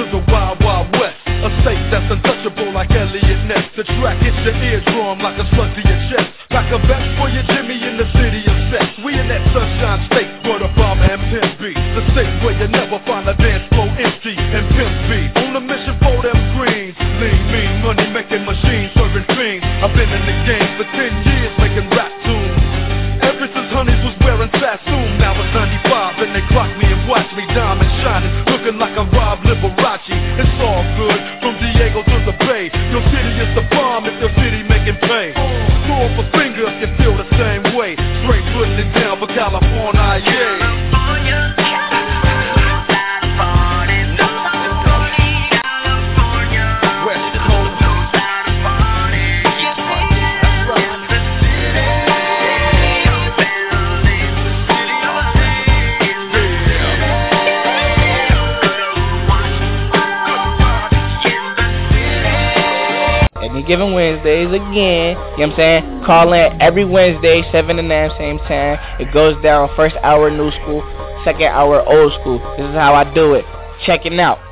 the Wild Wild West. A state that's untouchable like Elliot Ness. The track hits your eardrum like a slug to your chest. Like a vest for your Jimmy in the city of sex. We in that sunshine state where the bomber and pimp be. The state where you never find a dance floor empty and pimp be. On a mission for them greens. Lean, mean, money making machines, serving fiends. I've been in the game for 10 years making rap tunes. Ever since Honeys was wearing Sassoon. Now it's 95 and they clock me and watch me diamond shining. Looking like I'm Rob Liberace. It's all good from Diego to the Bay. Your city is the bomb if your city making pay. Throw up a finger if you feel the same way. Straight putting it down for California, yeah. Given Wednesdays again, you know what I'm saying? Call in every Wednesday, 7 to 9, same time. It goes down first hour new school, second hour old school. This is how I do it. Check it out.